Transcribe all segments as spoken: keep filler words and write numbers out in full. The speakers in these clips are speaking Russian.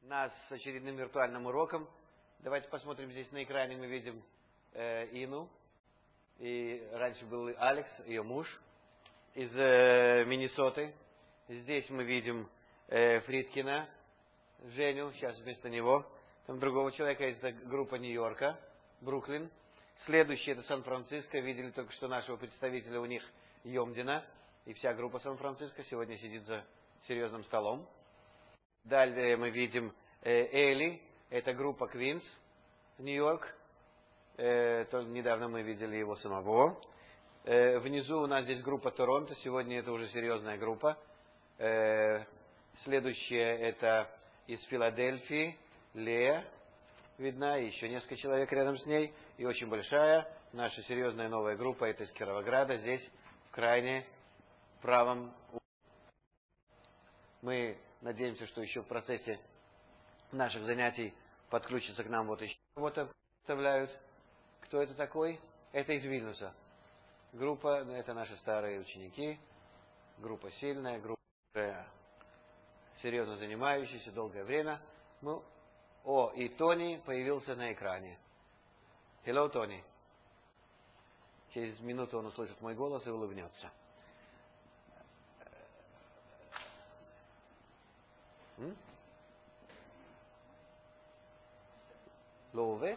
нас с очередным виртуальным уроком. Давайте посмотрим, здесь на экране мы видим э, Ину. И раньше был Алекс, ее муж, из э, Миннесоты. Здесь мы видим э, Фридкина, Женю, сейчас вместо него. Там другого человека, это группа Нью-Йорка, Бруклин. Следующий это Сан-Франциско. Видели только что нашего представителя у них Йомдина. И вся группа Сан-Франциско сегодня сидит за серьезным столом. Далее мы видим э, Эли, это группа Квинс, Нью-Йорк. Э, только недавно мы видели его самого. Э, внизу у нас здесь группа Торонто, сегодня это уже серьезная группа. Э, следующая это из Филадельфии, Лея, видна, и еще несколько человек рядом с ней. И очень большая, наша серьезная новая группа, это из Кировограда, здесь в крайне правом. Мы надеемся, что еще в процессе наших занятий подключится к нам вот еще кого-то представляют. Кто это такой? Это из Вильнюса. Группа, это наши старые ученики. Группа сильная, группа серьезно занимающаяся долгое время. Ну, о, и Тони появился на экране. Hello, Тони. Через минуту он услышит мой голос и улыбнется. М? Ловет?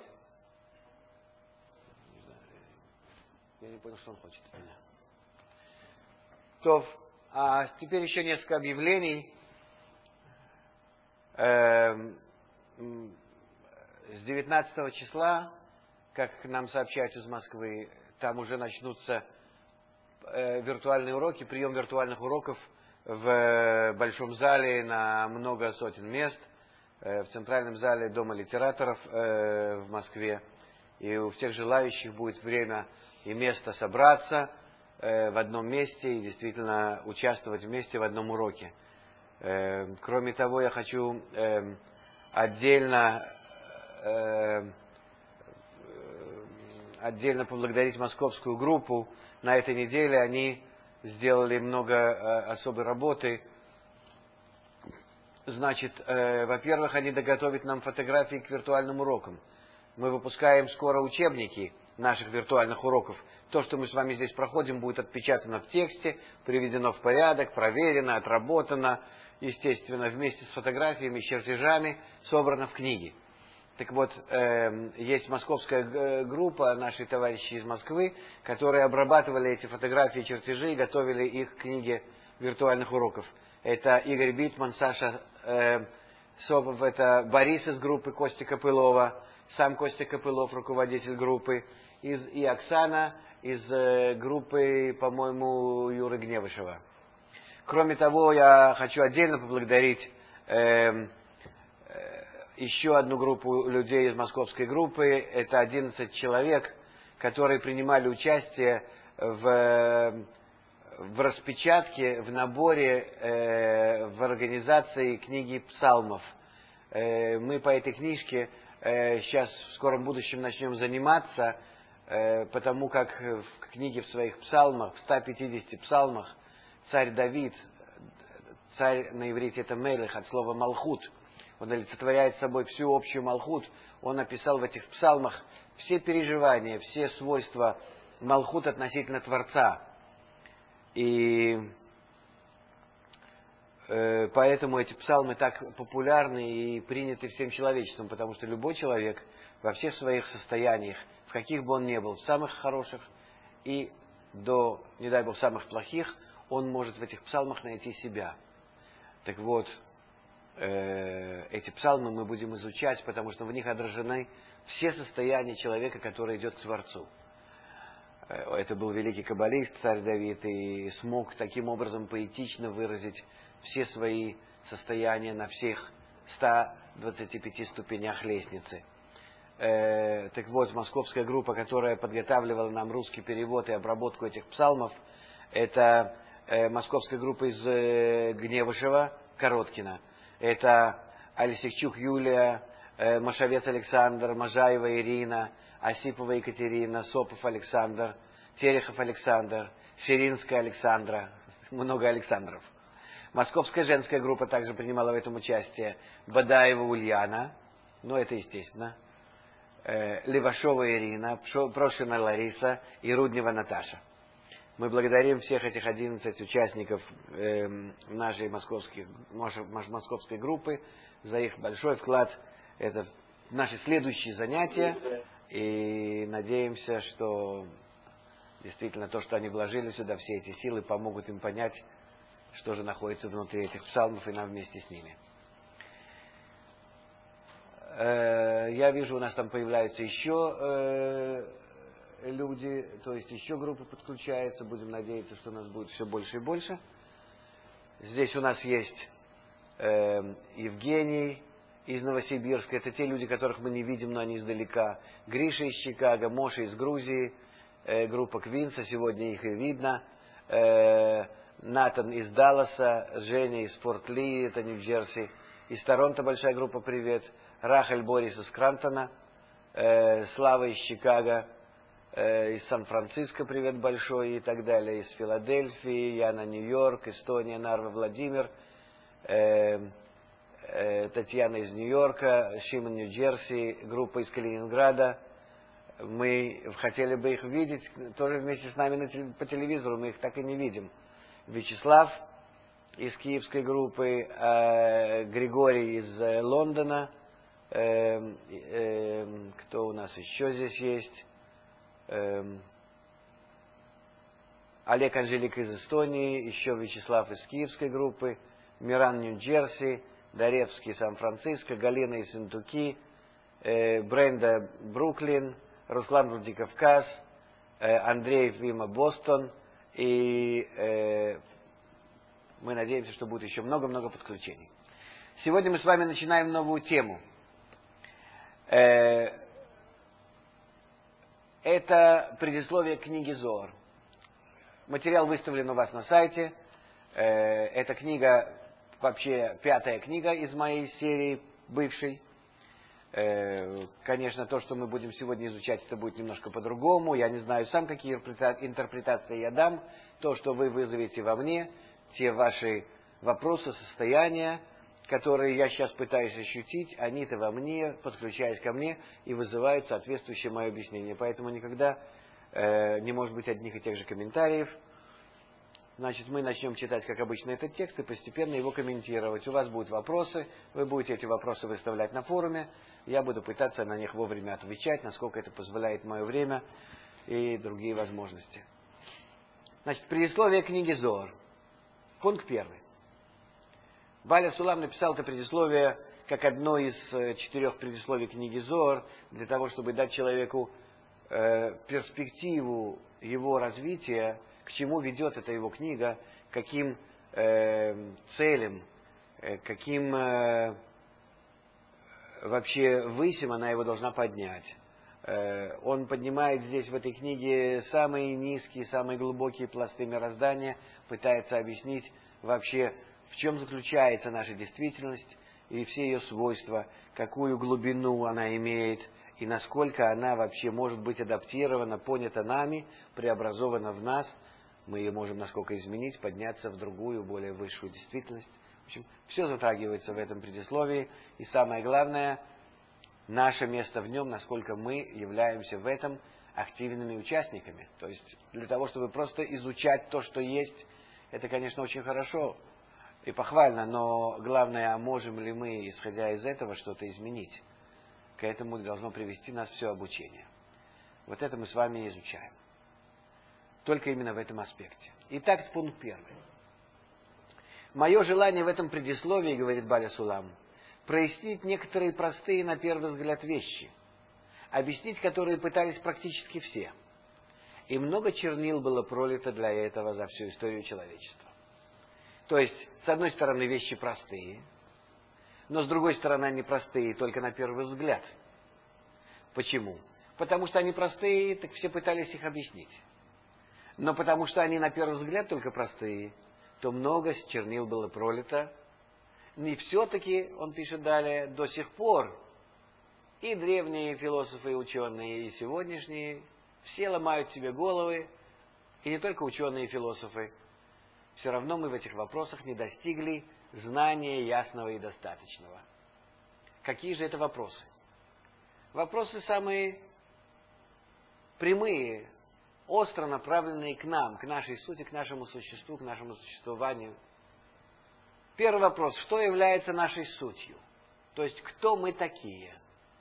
Я не понял, что он хочет от меня. То, а теперь еще несколько объявлений. Эм, с девятнадцатого числа, как нам сообщают из Москвы, там уже начнутся э, виртуальные уроки, прием виртуальных уроков в большом зале на много сотен мест, э, в центральном зале Дома литераторов э, в Москве. И у всех желающих будет время и место собраться э, в одном месте и действительно участвовать вместе в одном уроке. Э, кроме того, я хочу э, отдельно, э, отдельно поблагодарить московскую группу. На этой неделе они сделали много э, особой работы. Значит, э, во-первых, они доготовят нам фотографии к виртуальным урокам. Мы выпускаем скоро учебники наших виртуальных уроков. То, что мы с вами здесь проходим, будет отпечатано в тексте, приведено в порядок, проверено, отработано, естественно, вместе с фотографиями, чертежами, собрано в книге. Так вот, э, есть московская группа, наши товарищи из Москвы, которые обрабатывали эти фотографии и чертежи и готовили их к книге виртуальных уроков. Это Игорь Битман, Саша э, Сопов, это Борис из группы Костя Копылова, сам Костя Копылов, руководитель группы, из, и Оксана из э, группы, по-моему, Юры Гневышева. Кроме того, я хочу отдельно поблагодарить э, еще одну группу людей из московской группы. Это одиннадцать человек, которые принимали участие в, в распечатке, в наборе, э, в организации книги псалмов. Э, мы по этой книжке э, сейчас в скором будущем начнем заниматься, э, потому как в книге в своих псалмах, в ста пятидесяти псалмах, царь Давид, царь на иврите это мелех, от слова малхут, он олицетворяет собой всю общую малхут. Он описал в этих псалмах все переживания, все свойства малхут относительно Творца. И э, поэтому эти псалмы так популярны и приняты всем человечеством, потому что любой человек во всех своих состояниях, в каких бы он ни был, в самых хороших и до, не дай Бог, самых плохих, он может в этих псалмах найти себя. Так вот, эти псалмы мы будем изучать, потому что в них отражены все состояния человека, который идет к Творцу. Это был великий каббалист, царь Давид, и смог таким образом поэтично выразить все свои состояния на всех ста двадцати пяти ступенях лестницы. Так вот, московская группа, которая подготавливала нам русский перевод и обработку этих псалмов, это московская группа из Гневышева, Короткина. Это Алисихчук Юлия, э, Машавец Александр, Можаева Ирина, Осипова Екатерина, Сопов Александр, Терехов Александр, Ширинская Александра, много Александров. Московская женская группа также принимала в этом участие. Бадаева Ульяна, ну это естественно. Э, Левашова Ирина, Прошина Лариса и Руднева Наташа. Мы благодарим всех этих одиннадцать участников э, нашей московской, московской группы за их большой вклад. Это наши следующие занятия. И надеемся, что действительно то, что они вложили сюда, все эти силы, помогут им понять, что же находится внутри этих псалмов, и нам вместе с ними. Э, я вижу, у нас там появляются еще э, люди, то есть еще группы подключаются. Будем надеяться, что у нас будет все больше и больше. Здесь у нас есть э, Евгений из Новосибирска. Это те люди, которых мы не видим, но они издалека. Гриша из Чикаго, Моша из Грузии, э, группа Квинса, сегодня их и видно. Э, Натан из Далласа, Женя из Форт-Ли, это Нью-Джерси. Из Торонто большая группа, привет. Рахель Борис из Крантона, э, Слава из Чикаго, э, из Сан-Франциско, привет большой, и так далее. Из Филадельфии, Яна, Нью-Йорк, Эстония, Нарва, Владимир. Э, Татьяна из Нью-Йорка, Шимон, Нью-Джерси, группа из Калининграда. Мы хотели бы их видеть тоже вместе с нами на, по телевизору, мы их так и не видим. Вячеслав из киевской группы, э, Григорий из э, Лондона, э, э, кто у нас еще здесь есть? Э, Олег Анжелик из Эстонии, еще Вячеслав из киевской группы, Миран, Нью-Джерси, Даревский, Сан-Франциско, Галина из Сентуки, э, Бренда, Бруклин, Руслан, Владикавказ, э, Андрей, Вима, Бостон. И э, мы надеемся, что будет еще много-много подключений. Сегодня мы с вами начинаем новую тему. Э, это предисловие книги Зоар. Материал выставлен у вас на сайте. Э, эта книга... Вообще, пятая книга из моей серии бывшей. Э, конечно, то, что мы будем сегодня изучать, это будет немножко по-другому. Я не знаю сам, какие интерпретации я дам. То, что вы вызовете во мне, те ваши вопросы, состояния, которые я сейчас пытаюсь ощутить, они-то во мне, подключаясь ко мне, и вызывают соответствующее мое объяснение. Поэтому никогда э, не может быть одних и тех же комментариев. Значит, мы начнем читать, как обычно, этот текст и постепенно его комментировать. У вас будут вопросы, вы будете эти вопросы выставлять на форуме, я буду пытаться на них вовремя отвечать, насколько это позволяет мое время и другие возможности. Значит, предисловие книги Зоар. Пункт первый. Баля Сулам написал это предисловие как одно из четырех предисловий книги Зоар, для того, чтобы дать человеку э, перспективу его развития, к чему ведет эта его книга, каким э, целям, э, каким э, вообще высим она его должна поднять. Э, он поднимает здесь в этой книге самые низкие, самые глубокие пласты мироздания, пытается объяснить вообще, в чем заключается наша действительность и все ее свойства, какую глубину она имеет и насколько она вообще может быть адаптирована, понята нами, преобразована в нас. Мы ее можем насколько изменить, подняться в другую, более высшую действительность. В общем, все затрагивается в этом предисловии. И самое главное, наше место в нем, насколько мы являемся в этом активными участниками. То есть, для того, чтобы просто изучать то, что есть, это, конечно, очень хорошо и похвально, но главное, а можем ли мы, исходя из этого, что-то изменить? К этому должно привести нас все обучение. Вот это мы с вами изучаем. Только именно в этом аспекте. Итак, пункт первый. Мое желание в этом предисловии, говорит Баля Сулам, прояснить некоторые простые на первый взгляд вещи, объяснить которые пытались практически все. И много чернил было пролито для этого за всю историю человечества. То есть, с одной стороны, вещи простые, но с другой стороны, они простые только на первый взгляд. Почему? Потому что они простые, так все пытались их объяснить. Но потому что они на первый взгляд только простые, то много с чернил было пролито. И все-таки, он пишет далее, до сих пор и древние философы и ученые, и сегодняшние, все ломают себе головы, и не только ученые и философы, все равно мы в этих вопросах не достигли знания ясного и достаточного. Какие же это вопросы? Вопросы самые прямые, остро направленные к нам, к нашей сути, к нашему существу, к нашему существованию. Первый вопрос. Что является нашей сутью? То есть, кто мы такие?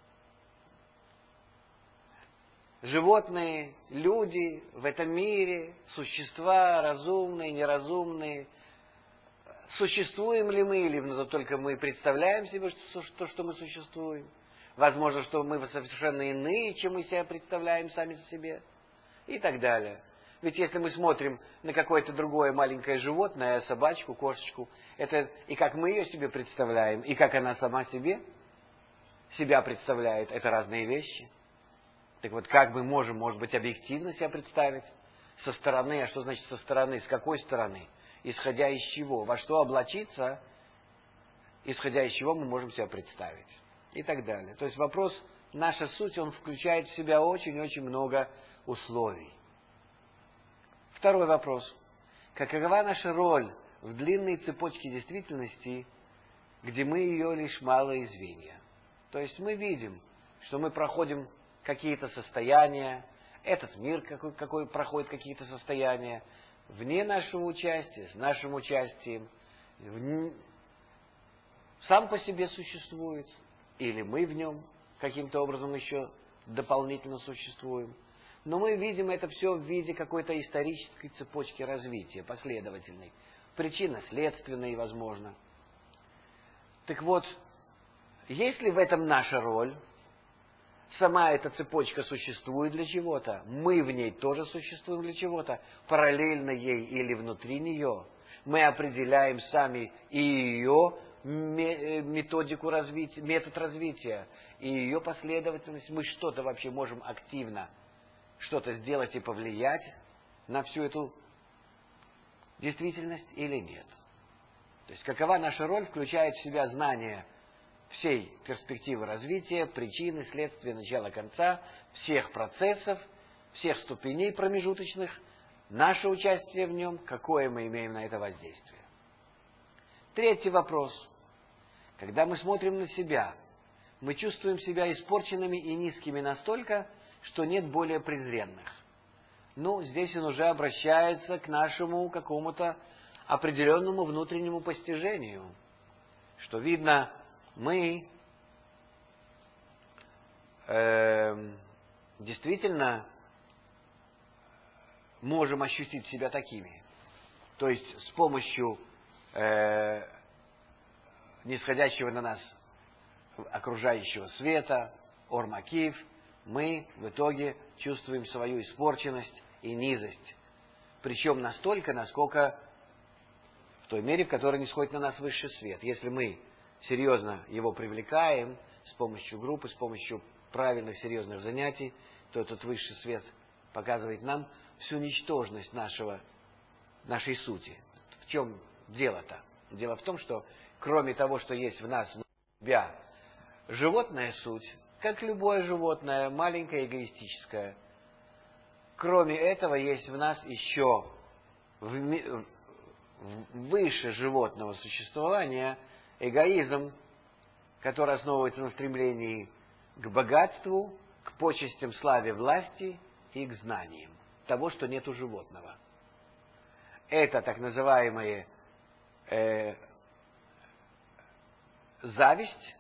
Животные, люди в этом мире, существа разумные, неразумные. Существуем ли мы, или только мы представляем себе, что, что, что мы существуем? Возможно, что мы совершенно иные, чем мы себя представляем сами себе. И так далее. Ведь если мы смотрим на какое-то другое маленькое животное, собачку, кошечку, это и как мы ее себе представляем, и как она сама себе себя представляет, это разные вещи. Так вот, как мы можем, может быть, объективно себя представить со стороны, а что значит со стороны, с какой стороны, исходя из чего, во что облачиться, исходя из чего мы можем себя представить, и так далее. То есть вопрос, наша суть, он включает в себя очень-очень много условий. Второй вопрос. Какова наша роль в длинной цепочке действительности, где мы ее лишь малые звенья? То есть мы видим, что мы проходим какие-то состояния, этот мир какой, какой проходит какие-то состояния, вне нашего участия, с нашим участием, в... сам по себе существует, или мы в нем каким-то образом еще дополнительно существуем. Но мы видим это все в виде какой-то исторической цепочки развития, последовательной, причинно-следственной, возможно. Так вот, есть ли в этом наша роль? Сама эта цепочка существует для чего-то, мы в ней тоже существуем для чего-то, параллельно ей или внутри нее. Мы определяем сами и ее методику развития, метод развития, и ее последовательность. Мы что-то вообще можем активно что-то сделать и повлиять на всю эту действительность или нет. То есть какова наша роль, включает в себя знание всей перспективы развития, причины, следствия, начала, конца, всех процессов, всех ступеней промежуточных, наше участие в нем, какое мы имеем на это воздействие. Третий вопрос. Когда мы смотрим на себя, мы чувствуем себя испорченными и низкими настолько, что нет более презренных. Ну, здесь он уже обращается к нашему какому-то определенному внутреннему постижению, что видно, мы э, действительно можем ощутить себя такими. То есть с помощью э, нисходящего на нас окружающего света, ормакив, мы в итоге чувствуем свою испорченность и низость. Причем настолько, насколько в той мере, в которой не сходит на нас высший свет. Если мы серьезно его привлекаем с помощью группы, с помощью правильных, серьезных занятий, то этот высший свет показывает нам всю ничтожность нашего, нашей сути. В чем дело-то? Дело в том, что кроме того, что есть в нас, в себя, животная суть, как любое животное, маленькое, эгоистическое, кроме этого есть в нас еще в, выше животного существования эгоизм, который основывается на стремлении к богатству, к почестям, славе, власти и к знаниям того, что нет у животного. Это так называемая э, зависть,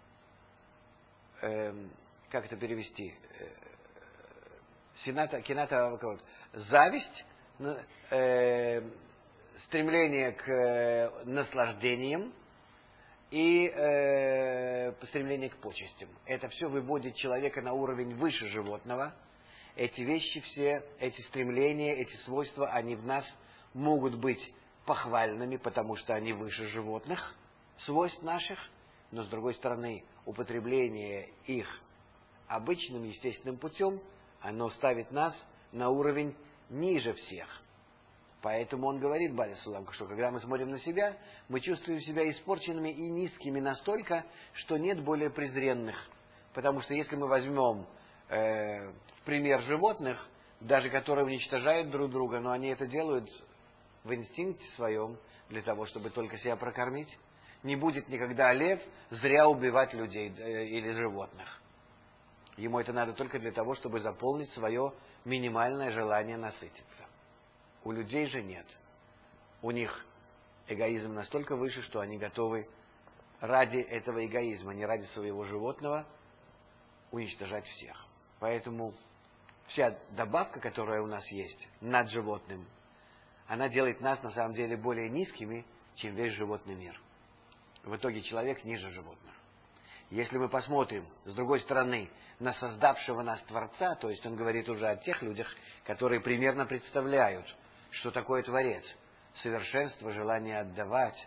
э, как это перевести, э, сената, кината, зависть, э, стремление к э, наслаждениям и э, стремление к почестям. Это все выводит человека на уровень выше животного. Эти вещи все, эти стремления, эти свойства, они в нас могут быть похвальными, потому что они выше животных свойств наших, но с другой стороны, употребление их обычным естественным путем, оно ставит нас на уровень ниже всех. Поэтому он говорит, Баля Суламка, что когда мы смотрим на себя, мы чувствуем себя испорченными и низкими настолько, что нет более презренных. Потому что если мы возьмем э, в пример животных, даже которые уничтожают друг друга, но они это делают в инстинкте своем для того, чтобы только себя прокормить. Не будет никогда лев зря убивать людей или животных. Ему это надо только для того, чтобы заполнить свое минимальное желание насытиться. У людей же нет. У них эгоизм настолько выше, что они готовы ради этого эгоизма, не ради своего животного, уничтожать всех. Поэтому вся добавка, которая у нас есть над животным, она делает нас на самом деле более низкими, чем весь животный мир. В итоге человек ниже животных. Если мы посмотрим, с другой стороны, на создавшего нас Творца, то есть он говорит уже о тех людях, которые примерно представляют, что такое Творец, совершенство, желание отдавать,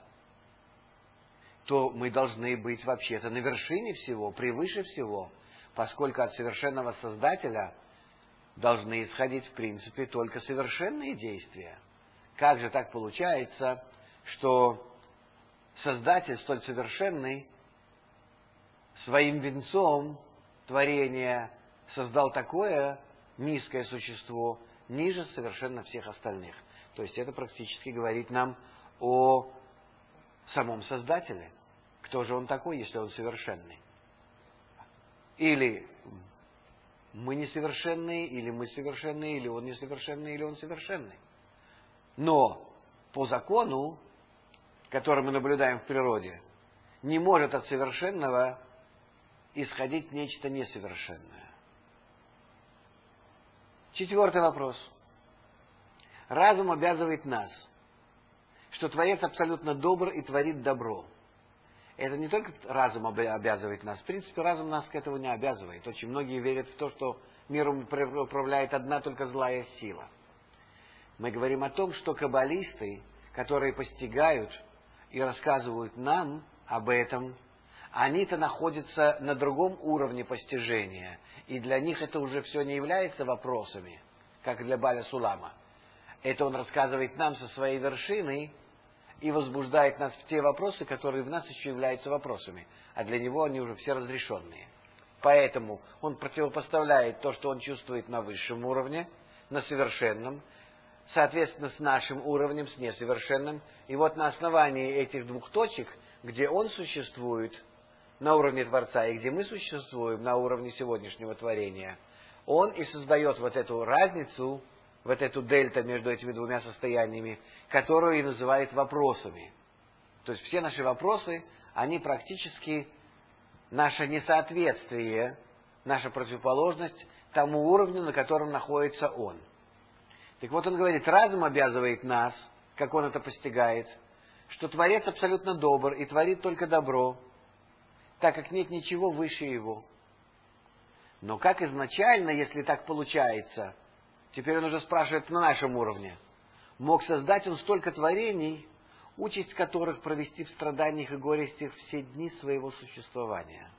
то мы должны быть вообще-то на вершине всего, превыше всего, поскольку от совершенного Создателя должны исходить, в принципе, только совершенные действия. Как же так получается, что Создатель столь совершенный своим венцом творения создал такое низкое существо, ниже совершенно всех остальных? То есть это практически говорит нам о самом Создателе. Кто же он такой, если он совершенный? Или мы несовершенные, или мы совершенные, или он несовершенный, или он совершенный. Но по закону, который мы наблюдаем в природе, не может от совершенного исходить нечто несовершенное. Четвертый вопрос. Разум обязывает нас, что Творец абсолютно добр и творит добро. Это не только разум обязывает нас. В принципе, разум нас к этому не обязывает. Очень многие верят в то, что миром управляет одна только злая сила. Мы говорим о том, что каббалисты, которые постигают и рассказывают нам об этом, они-то находятся на другом уровне постижения. И для них это уже все не является вопросами, как для Баля Сулама. Это он рассказывает нам со своей вершины и возбуждает нас в те вопросы, которые в нас еще являются вопросами. А для него они уже все разрешенные. Поэтому он противопоставляет то, что он чувствует на высшем уровне, на совершенном, соответственно, с нашим уровнем, с несовершенным. И вот на основании этих двух точек, где он существует на уровне Творца, и где мы существуем на уровне сегодняшнего творения, он и создает вот эту разницу, вот эту дельта между этими двумя состояниями, которую и называет вопросами. То есть все наши вопросы, они практически наше несоответствие, наша противоположность тому уровню, на котором находится он. Так вот он говорит, разум обязывает нас, как он это постигает, что Творец абсолютно добр и творит только добро, так как нет ничего выше его. Но как изначально, если так получается, теперь он уже спрашивает на нашем уровне, мог создать он столько творений, участь которых провести в страданиях и горестях все дни своего существования?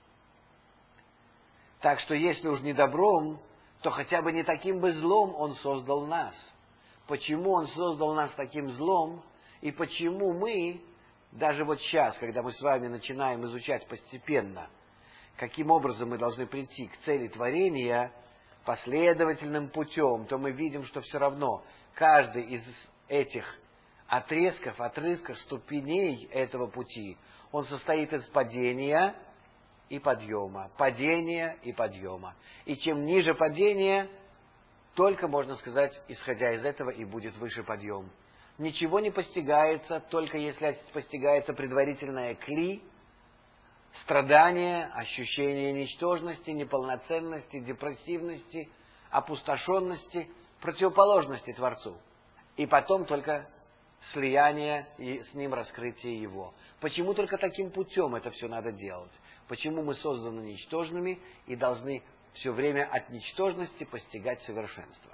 Так что если уж не добром, то хотя бы не таким бы злом он создал нас. Почему он создал нас таким злом, и почему мы, даже вот сейчас, когда мы с вами начинаем изучать постепенно, каким образом мы должны прийти к цели творения последовательным путем, то мы видим, что все равно каждый из этих отрезков, отрывков, ступеней этого пути, он состоит из падения и подъема, падения и подъема. И чем ниже падение, только, можно сказать, исходя из этого, и будет выше подъем. Ничего не постигается, только если постигается предварительное кли, страдание, ощущение ничтожности, неполноценности, депрессивности, опустошенности, противоположности Творцу. И потом только слияние и с ним раскрытие его. Почему только таким путем это все надо делать? Почему мы созданы ничтожными и должны все время от ничтожности постигать совершенство?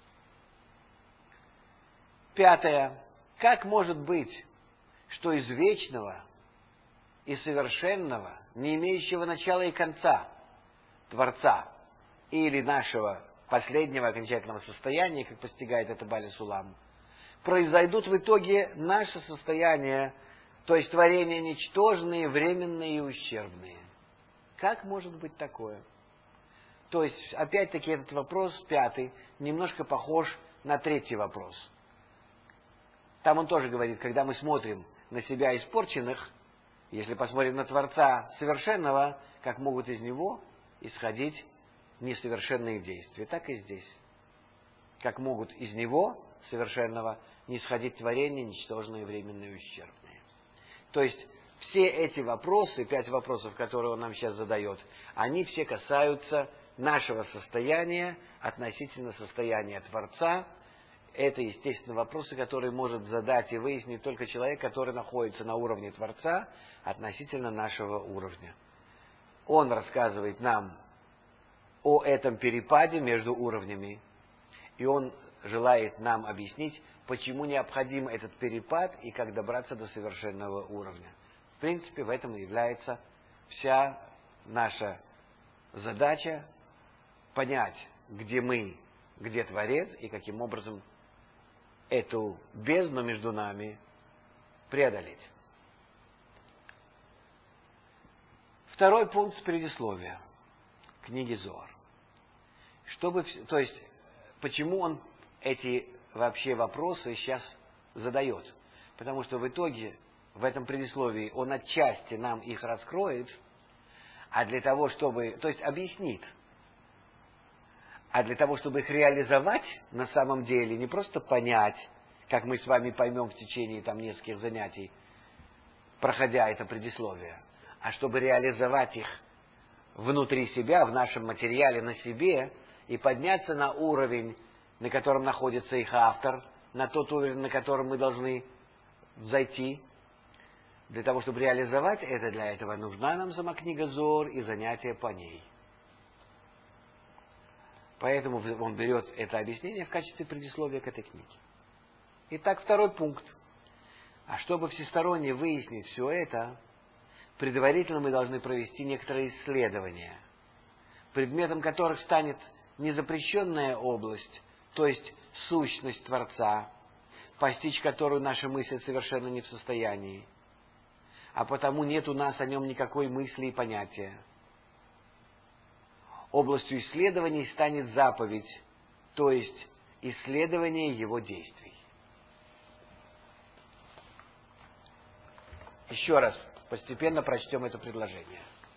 Пятое. Как может быть, что из вечного и совершенного, не имеющего начала и конца, Творца, или нашего последнего окончательного состояния, как постигает это Баля Сулам, произойдут в итоге наше состояние, то есть творения ничтожные, временные и ущербные? Как может быть такое? То есть, опять-таки, этот вопрос, пятый, немножко похож на третий вопрос. Там он тоже говорит, когда мы смотрим на себя испорченных, если посмотрим на Творца совершенного, как могут из него исходить несовершенные действия. Так и здесь. Как могут из него, совершенного, не исходить творения, ничтожные, временные, ущербные. То есть, все эти вопросы, пять вопросов, которые он нам сейчас задает, они все касаются нашего состояния относительно состояния Творца. Это, естественно, вопросы, которые может задать и выяснить только человек, который находится на уровне Творца относительно нашего уровня. Он рассказывает нам о этом перепаде между уровнями, и он желает нам объяснить, почему необходим этот перепад и как добраться до совершенного уровня. В принципе, в этом и является вся наша задача понять, где мы, где Творец, и каким образом эту бездну между нами преодолеть. Второй пункт с предисловия книги Зоар. Чтобы, то есть, почему он эти вообще вопросы сейчас задает? Потому что в итоге, в этом предисловии, он отчасти нам их раскроет, а для того, чтобы, то есть объяснит, а для того, чтобы их реализовать на самом деле, не просто понять, как мы с вами поймем в течение там нескольких занятий, проходя это предисловие, а чтобы реализовать их внутри себя, в нашем материале, на себе, и подняться на уровень, на котором находится их автор, на тот уровень, на котором мы должны зайти. Для того, чтобы реализовать это, для этого нужна нам сама книга Зоар и занятия по ней. Поэтому он берет это объяснение в качестве предисловия к этой книге. Итак, второй пункт. А чтобы всесторонне выяснить все это, предварительно мы должны провести некоторые исследования, предметом которых станет незапрещенная область, то есть сущность Творца, постичь которую наша мысль совершенно не в состоянии, а потому нет у нас о нем никакой мысли и понятия. Областью исследований станет заповедь, то есть исследование его действий. Еще раз постепенно прочтем это предложение.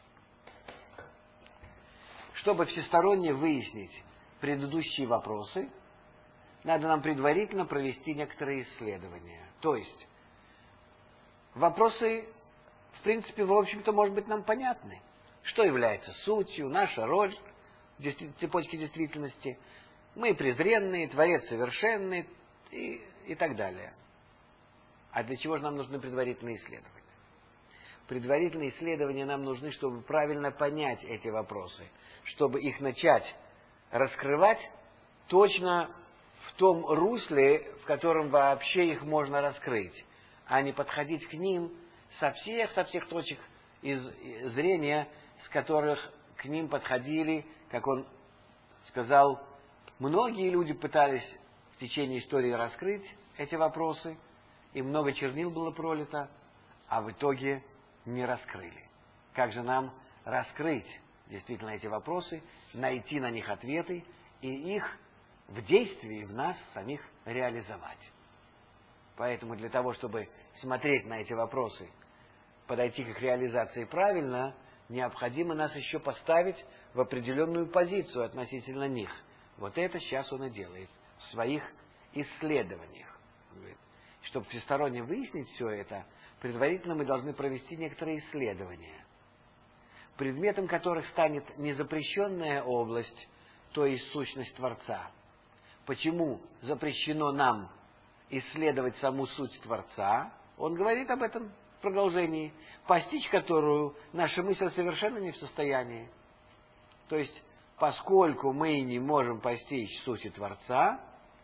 Чтобы всесторонне выяснить предыдущие вопросы, надо нам предварительно провести некоторые исследования. То есть, вопросы, в принципе, в общем-то, может быть, нам понятны. Что является сутью, наша роль в цепочке действительности. Мы презренные, Творец совершенный и, и так далее. А для чего же нам нужны предварительные исследования? Предварительные исследования нам нужны, чтобы правильно понять эти вопросы, чтобы их начать раскрывать точно в том русле, в котором вообще их можно раскрыть, а не подходить к ним со всех, со всех точек из зрения, с которых к ним подходили, как он сказал, многие люди пытались в течение истории раскрыть эти вопросы, и много чернил было пролито, а в итоге не раскрыли. Как же нам раскрыть действительно эти вопросы, найти на них ответы и их в действии в нас самих реализовать? Поэтому для того, чтобы смотреть на эти вопросы, подойти к их реализации правильно, необходимо нас еще поставить в определенную позицию относительно них. Вот это сейчас он и делает в своих исследованиях. Он говорит, чтобы всесторонне выяснить все это, предварительно мы должны провести некоторые исследования, предметом которых станет незапрещенная область, то есть сущность Творца. Почему запрещено нам исследовать саму суть Творца? Он говорит об этом в продолжении, постичь которую наша мысль совершенно не в состоянии. То есть, поскольку мы не можем постичь сути Творца,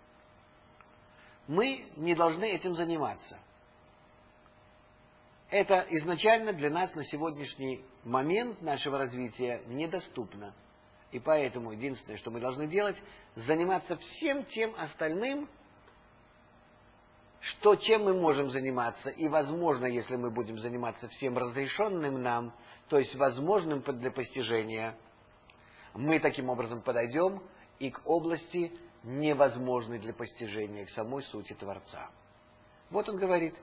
мы не должны этим заниматься. Это изначально для нас на сегодняшний момент нашего развития недоступно. И поэтому единственное, что мы должны делать, заниматься всем тем остальным, что чем мы можем заниматься. И возможно, если мы будем заниматься всем разрешенным нам, то есть возможным для постижения, мы таким образом подойдем и к области невозможной для постижения, к самой сути Творца. Вот он говорит.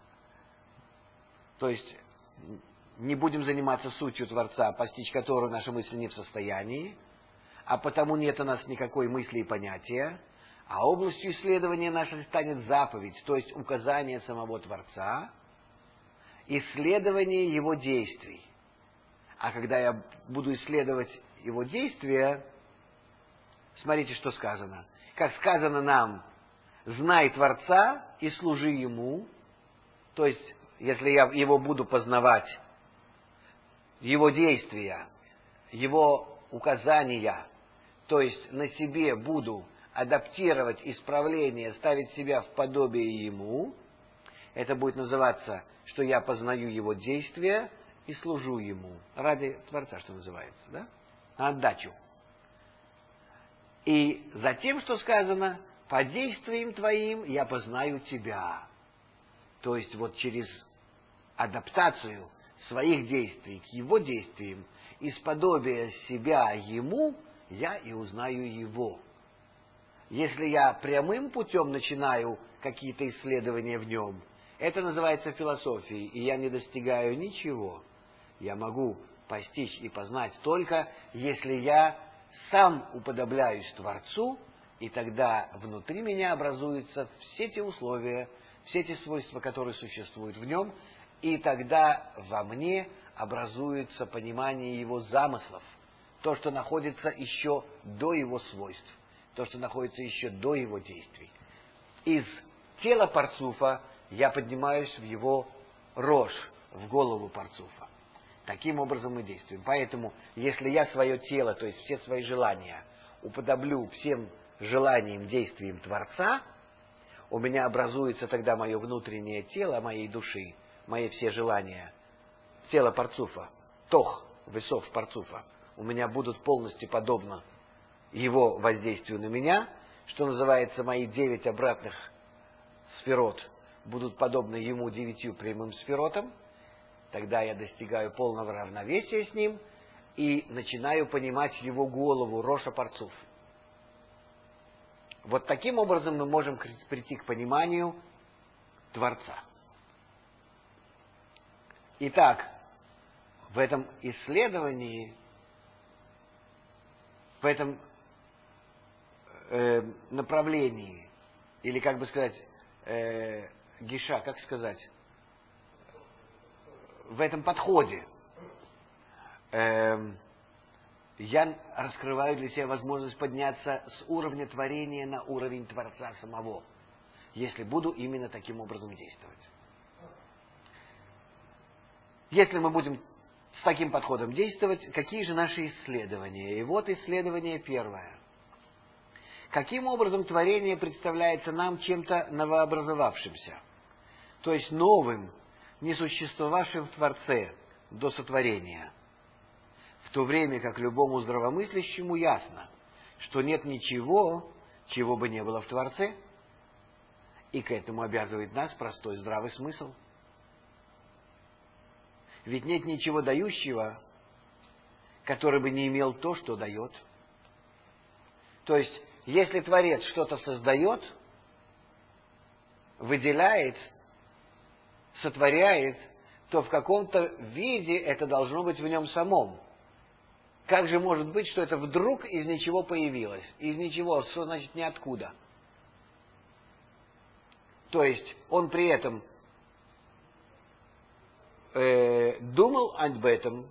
То есть, не будем заниматься сутью Творца, постичь которую наши мысли не в состоянии, а потому нет у нас никакой мысли и понятия, а областью исследования нашей станет заповедь, то есть указание самого Творца, исследование Его действий. А когда я буду исследовать Его действия, смотрите, что сказано. Как сказано нам, знай Творца и служи Ему, то есть, если я Его буду познавать, Его действия, Его указания, то есть на себе буду адаптировать исправление, ставить себя в подобие Ему, это будет называться, что я познаю Его действия и служу Ему. Ради Творца, что называется, да? На отдачу. И затем, что сказано, по действиям Твоим я познаю Тебя. То есть вот через адаптацию своих действий к Его действиям, из подобия себя Ему, я и узнаю Его. Если я прямым путем начинаю какие-то исследования в Нем, это называется философией, и я не достигаю ничего. Я могу постичь и познать только, если я сам уподобляюсь Творцу, и тогда внутри меня образуются все те условия, все те свойства, которые существуют в Нем, и тогда во мне образуется понимание Его замыслов, то, что находится еще до Его свойств, то, что находится еще до Его действий. Из тела Парцуфа я поднимаюсь в Его рожь, в голову Парцуфа. Таким образом мы действуем. Поэтому, если я свое тело, то есть все свои желания, уподоблю всем желаниям, действиям Творца, у меня образуется тогда мое внутреннее тело моей души, мои все желания, тело Парцуфа, тох, весов Парцуфа, у меня будут полностью подобны его воздействию на меня, что называется, мои девять обратных сферот будут подобны ему девятью прямым сферотам, тогда я достигаю полного равновесия с ним и начинаю понимать его голову, Роша Парцуф. Вот таким образом мы можем прийти к пониманию Творца. Итак, в этом исследовании, в этом э, направлении, или, как бы сказать, э, гиша, как сказать, в этом подходе, э, я раскрываю для себя возможность подняться с уровня творения на уровень Творца самого, если буду именно таким образом действовать. Если мы будем с таким подходом действовать, какие же наши исследования? И вот исследование первое. Каким образом творение представляется нам чем-то новообразовавшимся, то есть новым, не существовавшим в Творце до сотворения, в то время как любому здравомыслящему ясно, что нет ничего, чего бы не было в Творце, и к этому обязывает нас простой здравый смысл. Ведь нет ничего дающего, который бы не имел то, что дает. То есть, если Творец что-то создает, выделяет, сотворяет, то в каком-то виде это должно быть в нем самом. Как же может быть, что это вдруг из ничего появилось? Из ничего, что значит ниоткуда? То есть, он при этом э, думал об этом,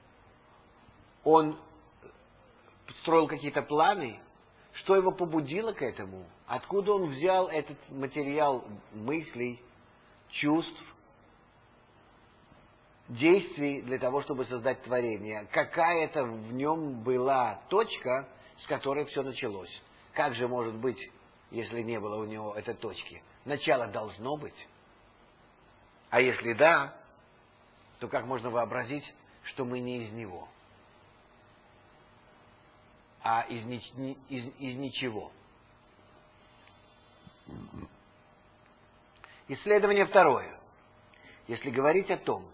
он строил какие-то планы, что его побудило к этому, откуда он взял этот материал мыслей, чувств, действий для того, чтобы создать творение. Какая-то в нем была точка, с которой все началось. Как же может быть, если не было у него этой точки? Начало должно быть. А если да, то как можно вообразить, что мы не из него, а из, ни, из, из ничего? Исследование второе. Если говорить о том,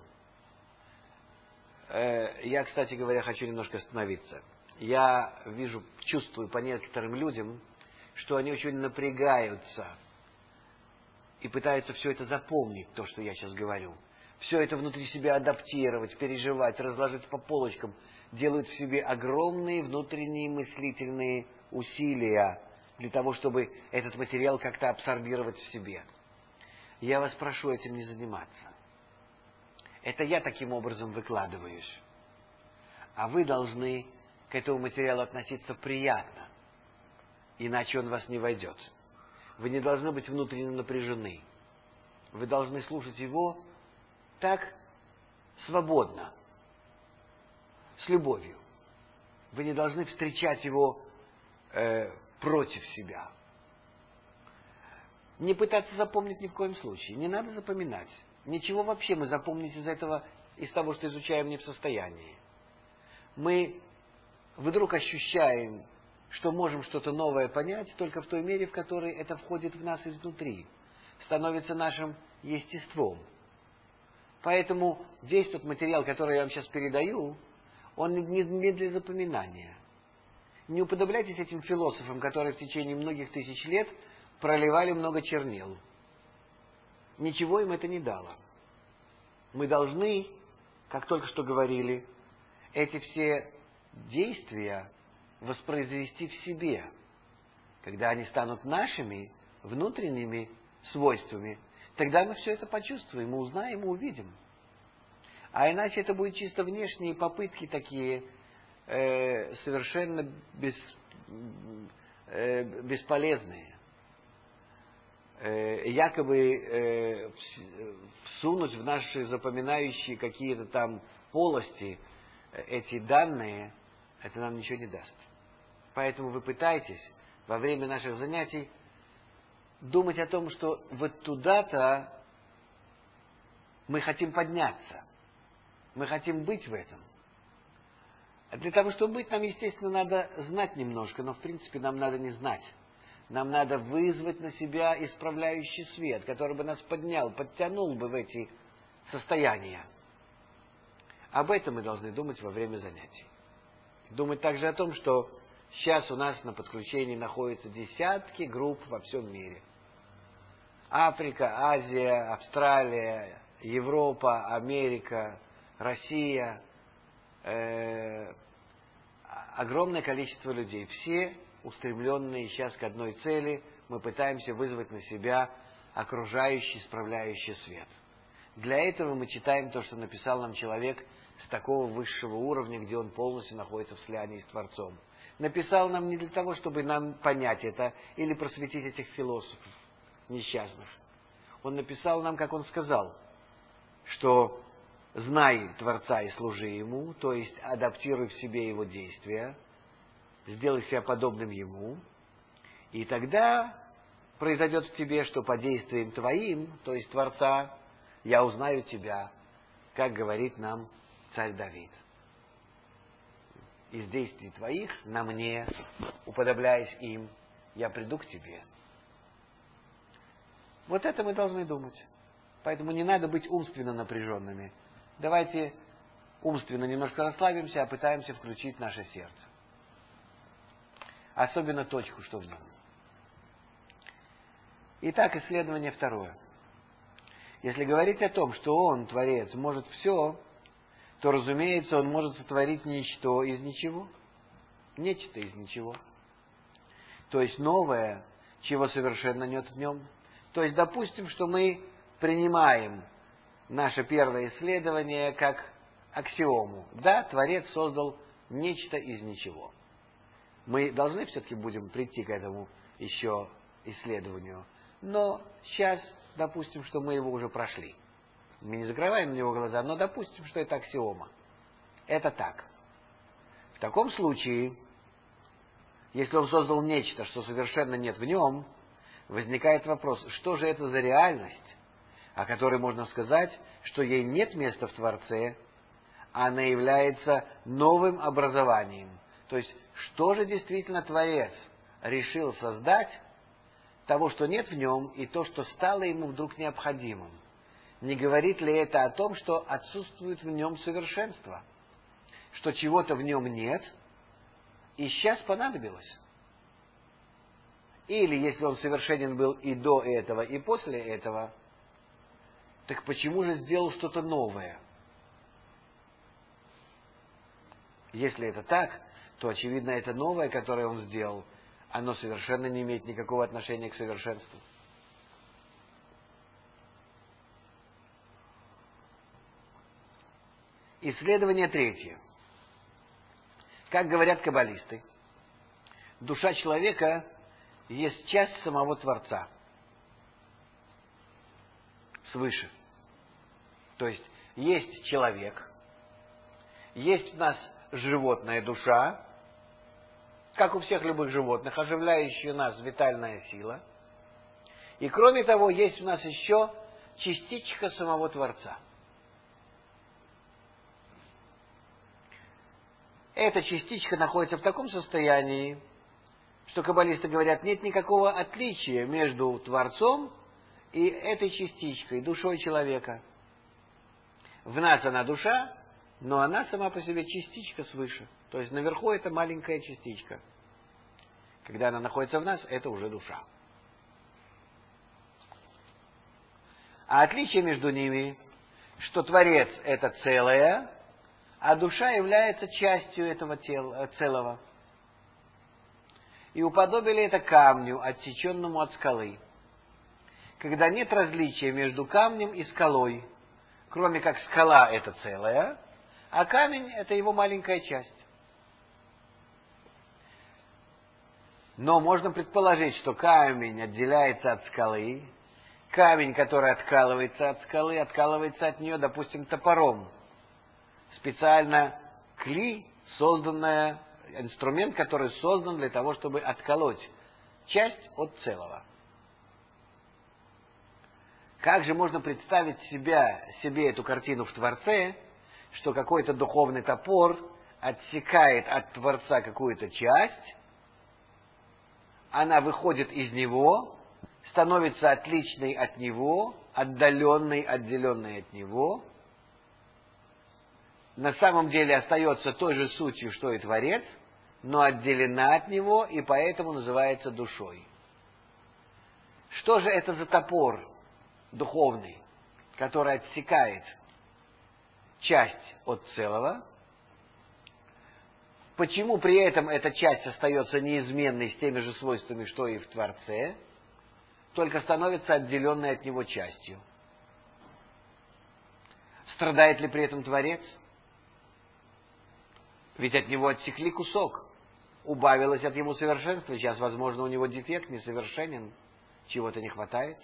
э, я, кстати говоря, хочу немножко остановиться. Я вижу, чувствую по некоторым людям, что они очень напрягаются и пытаются все это запомнить, то, что я сейчас говорю. Все это внутри себя адаптировать, переживать, разложить по полочкам, делают в себе огромные внутренние мыслительные усилия для того, чтобы этот материал как-то абсорбировать в себе. Я вас прошу этим не заниматься. Это я таким образом выкладываюсь. А вы должны к этому материалу относиться приятно, иначе он в вас не войдет. Вы не должны быть внутренне напряжены. Вы должны слушать его так свободно, с любовью. Вы не должны встречать его э, против себя. Не пытаться запомнить ни в коем случае. Не надо запоминать. Ничего вообще мы запомнить из этого, из того, что изучаем, не в состоянии. Мы вдруг ощущаем, что можем что-то новое понять только в той мере, в которой это входит в нас изнутри, становится нашим естеством. Поэтому весь тот материал, который я вам сейчас передаю, он не, не для запоминания. Не уподобляйтесь этим философам, которые в течение многих тысяч лет проливали много чернил. Ничего им это не дало. Мы должны, как только что говорили, эти все действия воспроизвести в себе. Когда они станут нашими внутренними свойствами, тогда мы все это почувствуем, мы узнаем и увидим. А иначе это будут чисто внешние попытки такие, э, совершенно без, э, бесполезные. Э, якобы э, всунуть в наши запоминающие какие-то там полости эти данные, это нам ничего не даст. Поэтому вы пытаетесь во время наших занятий думать о том, что вот туда-то мы хотим подняться. Мы хотим быть в этом. А для того, чтобы быть, нам, естественно, надо знать немножко, но, в принципе, нам надо не знать. Нам надо вызвать на себя исправляющий свет, который бы нас поднял, подтянул бы в эти состояния. Об этом мы должны думать во время занятий. Думать также о том, что сейчас у нас на подключении находятся десятки групп во всем мире. Африка, Азия, Австралия, Европа, Америка, Россия, э, огромное количество людей. Все устремленные сейчас к одной цели. Мы пытаемся вызвать на себя окружающий, справляющий свет. Для этого мы читаем то, что написал нам человек с такого высшего уровня, где он полностью находится в слиянии с Творцом. Написал нам не для того, чтобы нам понять это или просветить этих философов несчастных. Он написал нам, как он сказал, что знай Творца и служи Ему, то есть адаптируй в себе Его действия, сделай себя подобным Ему, и тогда произойдет в тебе, что по действиям твоим, то есть Творца, я узнаю тебя, как говорит нам царь Давид. Из действий твоих на мне, уподобляясь им, я приду к тебе. Вот это мы должны думать. Поэтому не надо быть умственно напряженными. Давайте умственно немножко расслабимся, а пытаемся включить наше сердце. Особенно точку, что в нем. Итак, исследование второе. Если говорить о том, что Он, Творец, может все, то, разумеется, Он может сотворить ничто из ничего. Нечто из ничего. То есть новое, чего совершенно нет в нем. То есть, допустим, что мы принимаем наше первое исследование как аксиому. Да, Творец создал нечто из ничего. Мы должны все-таки будем прийти к этому еще исследованию. Но сейчас, допустим, что мы его уже прошли. Мы не закрываем на него глаза, но допустим, что это аксиома. Это так. В таком случае, если он создал нечто, что совершенно нет в нем, возникает вопрос, что же это за реальность, о которой можно сказать, что ей нет места в Творце, а она является новым образованием. То есть, что же действительно Творец решил создать, того, что нет в нем, и то, что стало ему вдруг необходимым? Не говорит ли это о том, что отсутствует в нем совершенство? Что чего-то в нем нет, и сейчас понадобилось? Или если он совершенен был и до этого, и после этого, так почему же сделал что-то новое? Если это так, то, очевидно, это новое, которое он сделал, оно совершенно не имеет никакого отношения к совершенству. Исследование третье. Как говорят каббалисты, душа человека есть часть самого Творца. Свыше. То есть, есть человек, есть у нас животная душа, как у всех любых животных, оживляющая нас витальная сила. И кроме того, есть у нас еще частичка самого Творца. Эта частичка находится в таком состоянии, что каббалисты говорят, нет никакого отличия между Творцом и этой частичкой, душой человека. В нас она душа, но она сама по себе частичка свыше. То есть наверху это маленькая частичка. Когда она находится в нас, это уже душа. А отличие между ними, что Творец это целое, а душа является частью этого тела, целого. И уподобили это камню, отсеченному от скалы. Когда нет различия между камнем и скалой, кроме как скала это целое, а камень это его маленькая часть. Но можно предположить, что камень отделяется от скалы, камень, который откалывается от скалы, откалывается от нее, допустим, топором. Специально кли, созданная, инструмент, который создан для того, чтобы отколоть часть от целого. Как же можно представить себя, себе эту картину в Творце, что какой-то духовный топор отсекает от Творца какую-то часть, она выходит из него, становится отличной от него, отдаленной, отделенной от него, на самом деле остается той же сутью, что и Творец, но отделена от него и поэтому называется душой. Что же это за топор духовный, который отсекает часть от целого? Почему при этом эта часть остается неизменной с теми же свойствами, что и в Творце, только становится отделенной от него частью? Страдает ли при этом Творец? Ведь от него отсекли кусок. Убавилось от его совершенства. Сейчас, возможно, у него дефект, несовершенен, чего-то не хватает.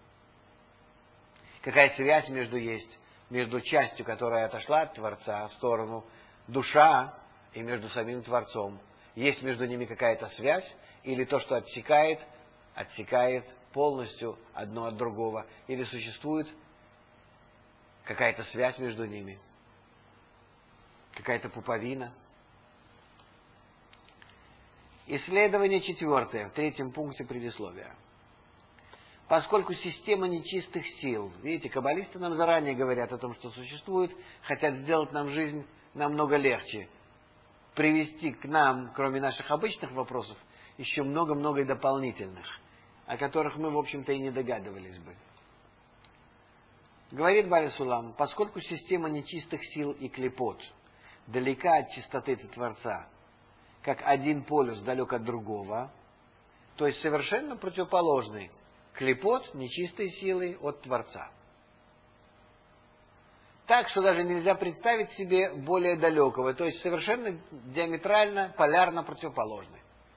Какая связь между есть, между частью, которая отошла от Творца в сторону душа, и между самим Творцом? Есть между ними какая-то связь, или то, что отсекает, отсекает полностью одно от другого, или существует какая-то связь между ними, какая-то пуповина? Исследование четвертое, в третьем пункте предисловия. Поскольку система нечистых сил, видите, каббалисты нам заранее говорят о том, что существует, хотят сделать нам жизнь намного легче, привести к нам, кроме наших обычных вопросов, еще много-много дополнительных, о которых мы, в общем-то, и не догадывались бы. Говорит Бааль Сулам, поскольку система нечистых сил и клипот далека от чистоты Творца, как один полюс далек от другого, то есть совершенно противоположный клипот, нечистой силы от Творца. Так, что даже нельзя представить себе более далекого, то есть совершенно диаметрально, полярно противоположный.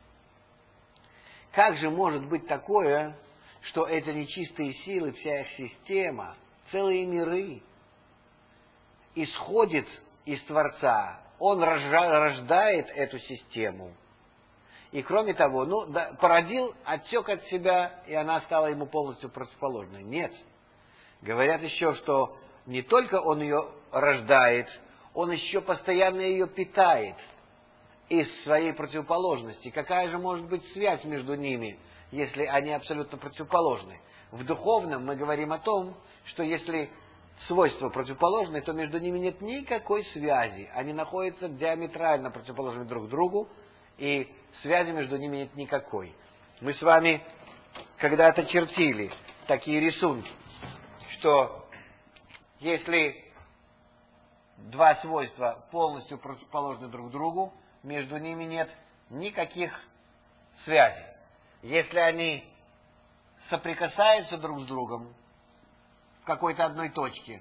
Как же может быть такое, что эти нечистые силы, вся их система, целые миры, исходит из Творца? Он рождает эту систему. И кроме того, ну, да, породил, отсек от себя, и она стала ему полностью противоположной. Нет. Говорят еще, что не только он ее рождает, он еще постоянно ее питает из своей противоположности. Какая же может быть связь между ними, если они абсолютно противоположны? В духовном мы говорим о том, что если свойства противоположны, то между ними нет никакой связи. Они находятся диаметрально противоположными друг другу, и связи между ними нет никакой. Мы с вами когда-то чертили такие рисунки, что если два свойства полностью противоположны друг другу, между ними нет никаких связей. Если они соприкасаются друг с другом в какой-то одной точке,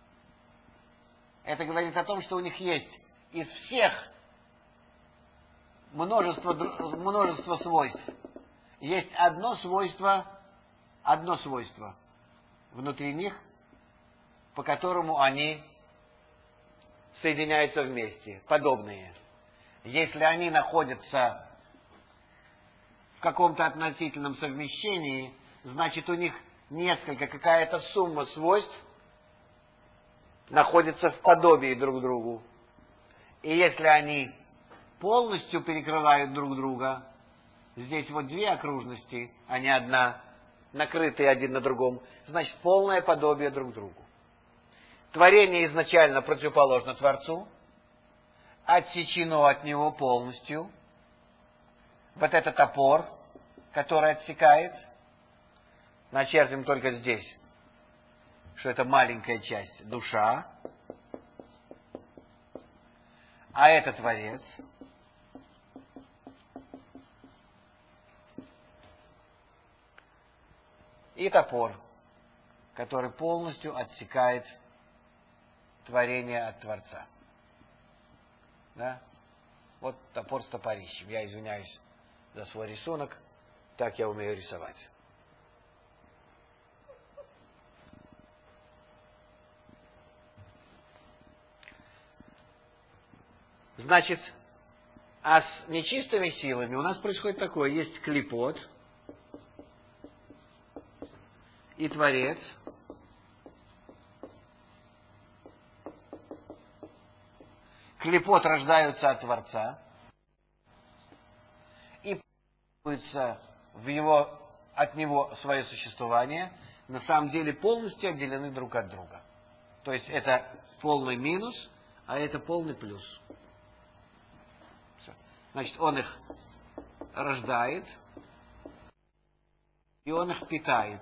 это говорит о том, что у них есть из всех множество, множество свойств. Есть одно свойство, одно свойство внутри них, по которому они соединяются вместе, подобные. Если они находятся в каком-то относительном совмещении, значит, у них несколько, какая-то сумма свойств находится в подобии друг другу. И если они полностью перекрывают друг друга, здесь вот две окружности, а не одна, накрытые один на другом, значит, полное подобие друг другу. Творение изначально противоположно Творцу, отсечено от него полностью. Вот этот опор, который отсекает, начертим только здесь, что это маленькая часть, душа, а это Творец. И топор, который полностью отсекает творение от Творца. Да? Вот топор с топорищем. Я извиняюсь за свой рисунок, так я умею рисовать. Значит, а с нечистыми силами у нас происходит такое. Есть клипот и Творец. Клипот рождаются от Творца и появляются в его, от него свое существование, на самом деле полностью отделены друг от друга. То есть это полный минус, а это полный плюс. Все. Значит, он их рождает, и он их питает.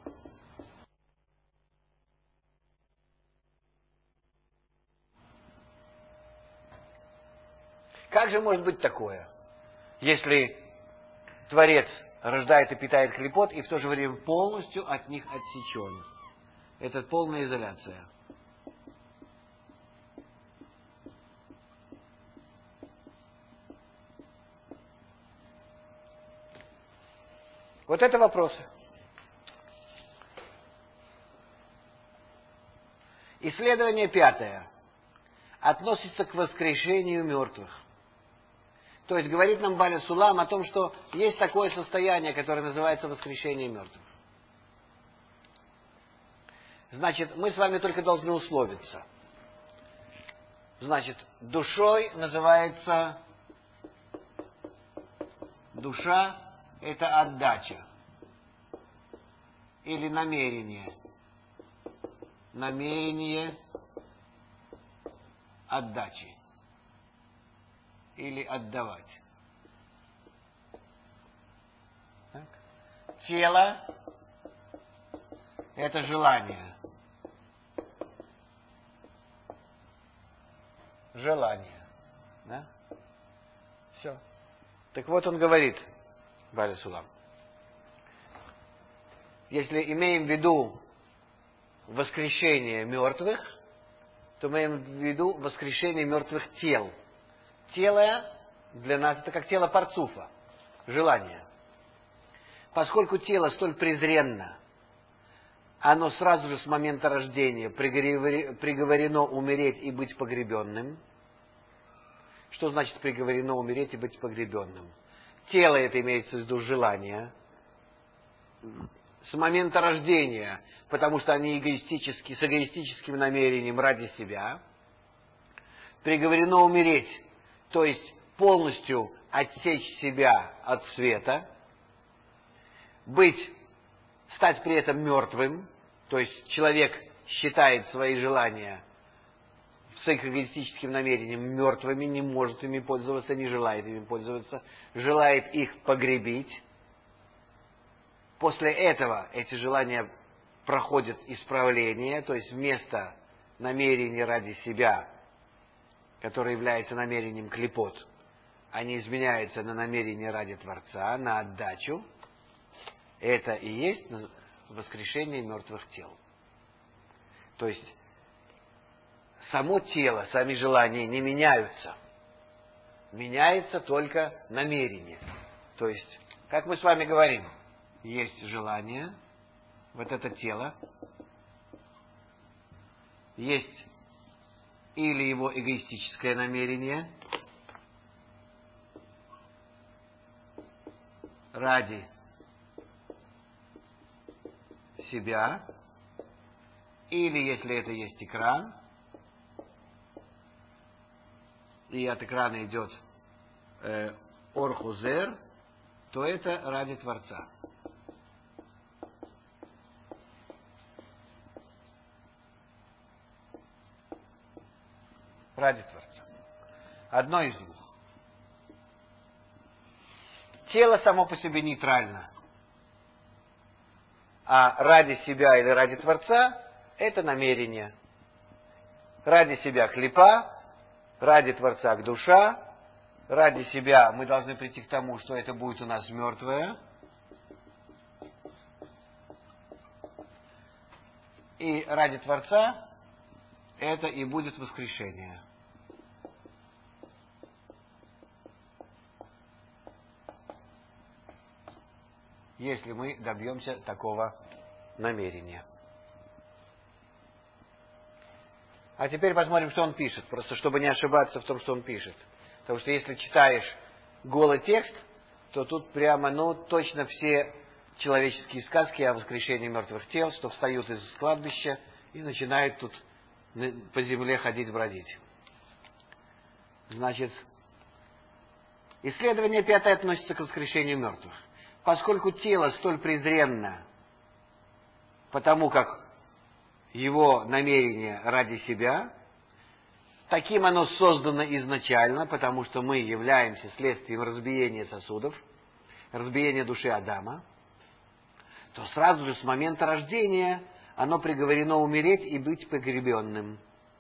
Как же может быть такое, если Творец рождает и питает клипот, и в то же время полностью от них отсечен? Это полная изоляция. Вот это вопросы. Исследование пятое относится к воскрешению мертвых. То есть говорит нам Баля Сулам о том, что есть такое состояние, которое называется воскрешение мертвых. Значит, мы с вами только должны условиться. Значит, душой называется душа – это отдача или намерение. Намерение отдачи. Или отдавать. Так. Тело – это желание. Желание. Да? Все. Так вот он говорит, Баля Сулам, если имеем в виду воскрешение мертвых, то мы имеем в виду воскрешение мертвых тел. Тело для нас это как тело парцуфа, желание. Поскольку тело столь презренно, оно сразу же с момента рождения приговорено умереть и быть погребенным. Что значит приговорено умереть и быть погребенным? Тело это имеется в виду желание. С момента рождения, потому что они эгоистически, с эгоистическим намерением ради себя, приговорено умереть. То есть полностью отсечь себя от света, быть, стать при этом мертвым, то есть человек считает свои желания с их эгоистическим намерением мертвыми, не может ими пользоваться, не желает ими пользоваться, желает их погребить. После этого эти желания проходят исправление, то есть вместо намерения ради себя, которое является намерением клипот, они изменяются на намерение ради Творца, на отдачу. Это и есть воскрешение мертвых тел. То есть само тело, сами желания не меняются. Меняется только намерение. То есть, как мы с вами говорим, есть желание, вот это тело, есть или его эгоистическое намерение ради себя, или если это есть экран, и от экрана идет э, орхузер, то это ради Творца. Ради Творца. Одно из двух. Тело само по себе нейтрально. А ради себя или ради Творца – это намерение. Ради себя клипа, ради Творца к душа, ради себя мы должны прийти к тому, что это будет у нас мертвое. И ради Творца это и будет воскрешение. Если мы добьемся такого намерения. А теперь посмотрим, что он пишет, просто чтобы не ошибаться в том, что он пишет. Потому что если читаешь голый текст, то тут прямо, ну, точно все человеческие сказки о воскрешении мертвых тел, что встают из кладбища и начинают тут по земле ходить, бродить. Значит, исследование пятое относится к воскрешению мертвых. Поскольку тело столь презренно, потому как его намерение ради себя, таким оно создано изначально, потому что мы являемся следствием разбиения сосудов, разбиения души Адама, то сразу же с момента рождения оно приговорено умереть и быть погребенным.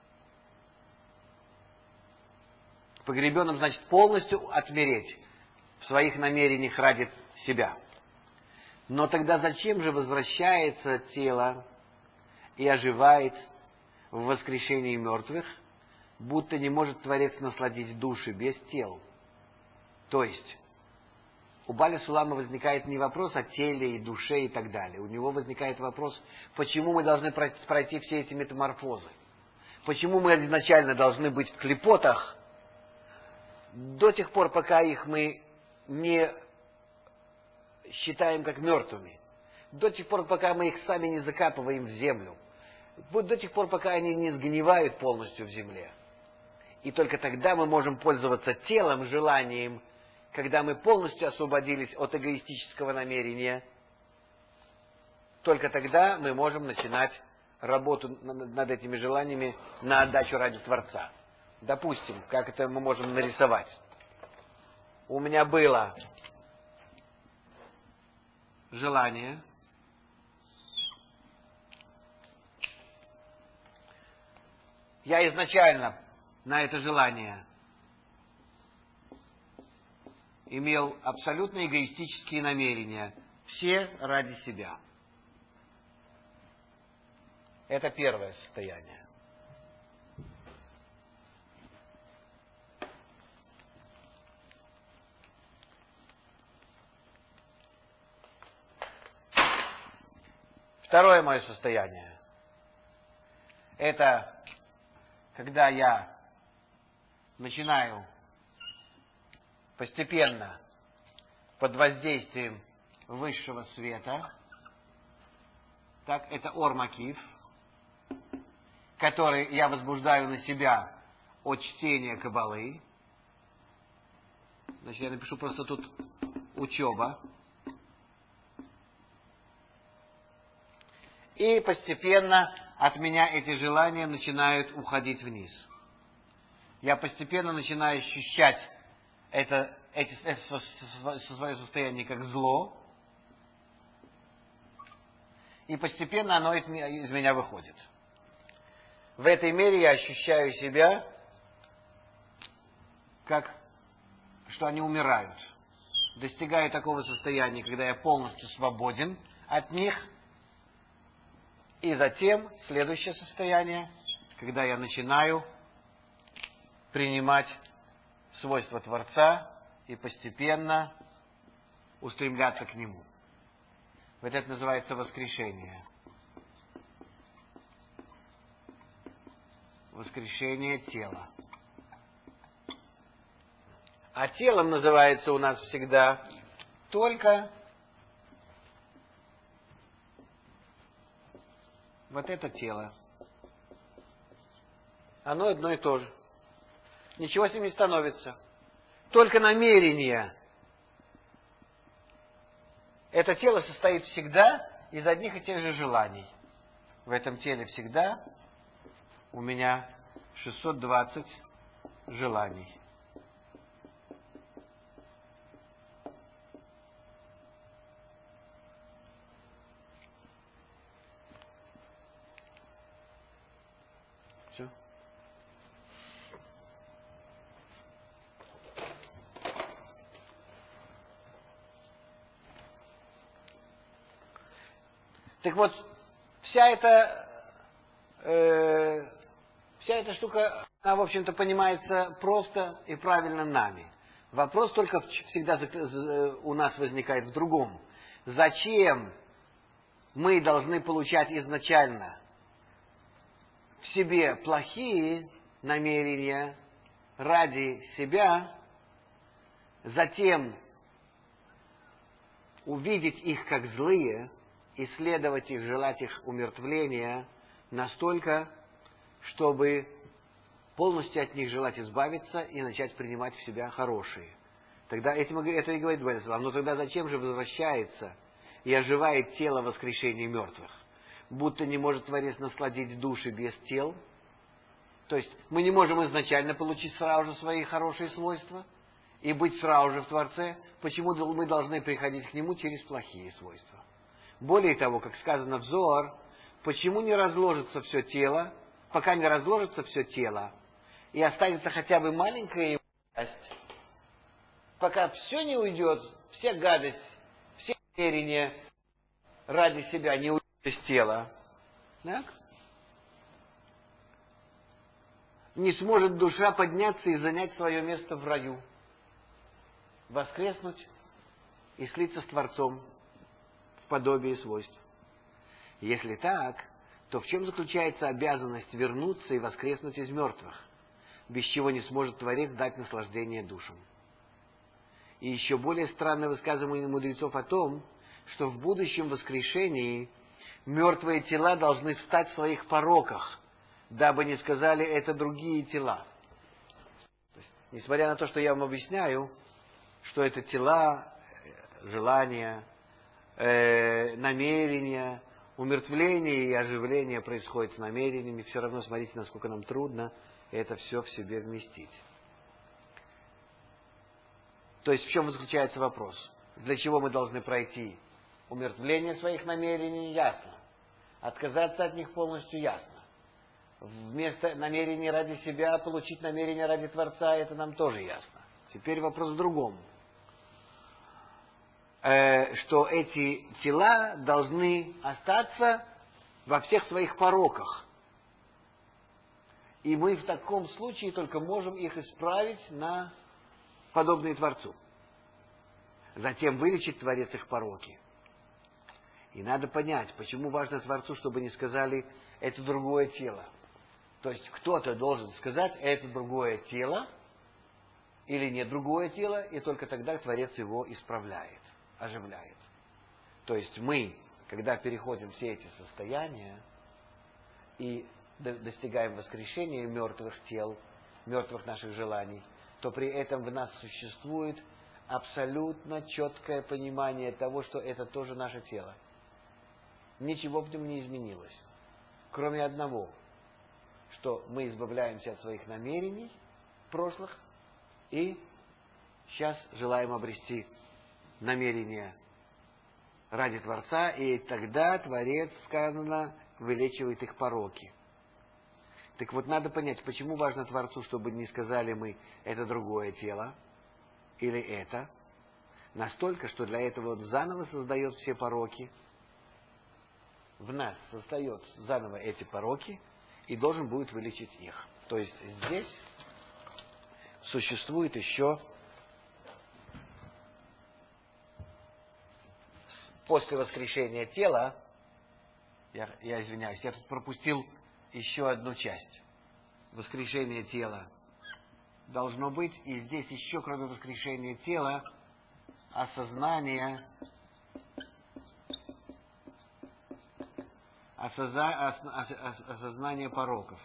Погребенным значит полностью отмереть в своих намерениях ради себя. Но тогда зачем же возвращается тело и оживает в воскрешении мертвых, будто не может Творец насладить души без тел? То есть, у Баля Сулама возникает не вопрос о теле и душе и так далее. У него возникает вопрос, почему мы должны пройти все эти метаморфозы? Почему мы изначально должны быть в клипотах до тех пор, пока их мы не считаем как мертвыми, до тех пор, пока мы их сами не закапываем в землю, до тех пор, пока они не сгнивают полностью в земле. И только тогда мы можем пользоваться телом, желанием, когда мы полностью освободились от эгоистического намерения, только тогда мы можем начинать работу над этими желаниями на отдачу ради Творца. Допустим, как это мы можем нарисовать. У меня было желание я изначально на это желание имел абсолютно эгоистические намерения, все ради себя. Это первое состояние. Второе мое состояние – это когда я начинаю постепенно под воздействием высшего света, так, это ор-макиф, который я возбуждаю на себя от чтения Каббалы. Значит, я напишу просто тут учеба. И постепенно от меня эти желания начинают уходить вниз. Я постепенно начинаю ощущать это, эти, это свое состояние как зло. и постепенно оно из меня выходит. В этой мере я ощущаю себя, как что они умирают. Достигаю такого состояния, когда я полностью свободен от них. И затем следующее состояние, когда я начинаю принимать свойства Творца и постепенно устремляться к Нему. Вот это называется воскрешение. Воскрешение тела. А телом называется у нас всегда только вот это тело. Оно одно и то же. Ничего с ним не становится. Только намерение. Это тело состоит всегда из одних и тех же желаний. В этом теле всегда у меня шестьсот двадцать желаний. Все. Так вот, вся эта, э, вся эта штука, она, в общем-то, понимается просто и правильно нами. Вопрос только всегда у нас возникает в другом. Зачем мы должны получать изначально в себе плохие намерения ради себя, затем увидеть их как злые, исследовать их, желать их умертвления настолько, чтобы полностью от них желать избавиться и начать принимать в себя хорошие. Тогда этим, это и говорит Бальзам. Но тогда зачем же возвращается и оживает тело воскрешения мертвых? Будто не может Творец насладить души без тел. То есть мы не можем изначально получить сразу же свои хорошие свойства и быть сразу же в Творце. Почему мы должны приходить к Нему через плохие свойства? Более того, как сказано в Зоар, почему не разложится все тело, пока не разложится все тело, и останется хотя бы маленькая его часть, пока все не уйдет, вся гадость, все намерения ради себя не уйдет из тела, так? Не сможет душа подняться и занять свое место в раю, воскреснуть и слиться с Творцом в подобии свойств. Если так, то в чем заключается обязанность вернуться и воскреснуть из мертвых, без чего не сможет Творец дать наслаждение душам? И еще более странное высказывание мудрецов о том, что в будущем воскрешении мертвые тела должны встать в своих пороках, дабы не сказали это другие тела. То есть, несмотря на то, что я вам объясняю, что это тела, желания, э, намерения, умертвление и оживление происходит с намерениями, все равно смотрите, насколько нам трудно это все в себе вместить. То есть в чем заключается вопрос? Для чего мы должны пройти? Умертвление своих намерений ясно. Отказаться от них полностью ясно. Вместо намерений ради себя получить намерения ради Творца, это нам тоже ясно. Теперь вопрос в другом. Э, что эти тела должны остаться во всех своих пороках. И мы в таком случае только можем их исправить на подобные Творцу. Затем вылечит Творец их пороки. И надо понять, почему важно Творцу, чтобы не сказали «это другое тело». То есть кто-то должен сказать «это другое тело» или «не другое тело», и только тогда Творец его исправляет, оживляет. То есть мы, когда переходим все эти состояния и достигаем воскрешения мертвых тел, мертвых наших желаний, то при этом в нас существует абсолютно четкое понимание того, что это тоже наше тело. Ничего в нем не изменилось. Кроме одного, что мы избавляемся от своих намерений прошлых и сейчас желаем обрести намерения ради Творца, и тогда Творец, сказано, вылечивает их пороки. Так вот, надо понять, почему важно Творцу, чтобы не сказали мы, это другое тело, или это, настолько, что для этого вот заново создает все пороки, в нас создает заново эти пороки, и должен будет вылечить их. То есть здесь существует еще после воскрешения тела, я, я извиняюсь, я тут пропустил еще одну часть. Воскрешение тела должно быть, и здесь еще, кроме воскрешения тела, осознание, осозна, ос, ос, ос, осознание пороков.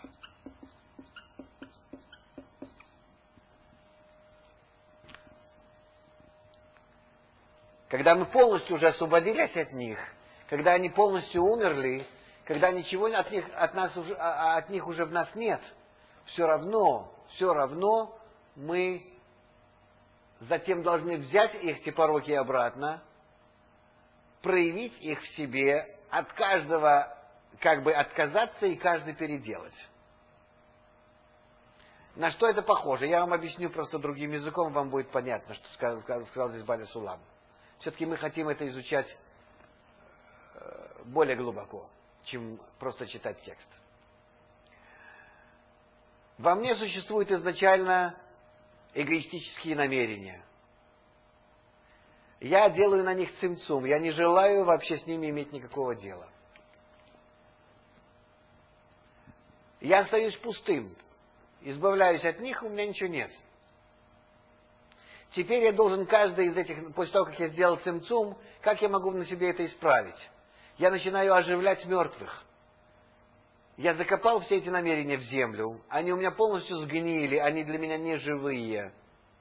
Когда мы полностью уже освободились от них, когда они полностью умерли, когда ничего от них, от нас уже, от них уже в нас нет, все равно, все равно мы затем должны взять их, эти пороки, обратно, проявить их в себе, от каждого как бы отказаться и каждый переделать. На что это похоже? Я вам объясню просто другим языком, вам будет понятно, что сказал, сказал здесь Баля Сулам. Все-таки мы хотим это изучать более глубоко, чем просто читать текст. Во мне существуют изначально эгоистические намерения. Я делаю на них цимцум, я не желаю вообще с ними иметь никакого дела. Я остаюсь пустым, избавляюсь от них, у меня ничего нет. Теперь я должен каждый из этих, после того, как я сделал цимцум, как я могу на себе это исправить? Я начинаю оживлять мертвых. Я закопал все эти намерения в землю, они у меня полностью сгнили, они для меня не живые.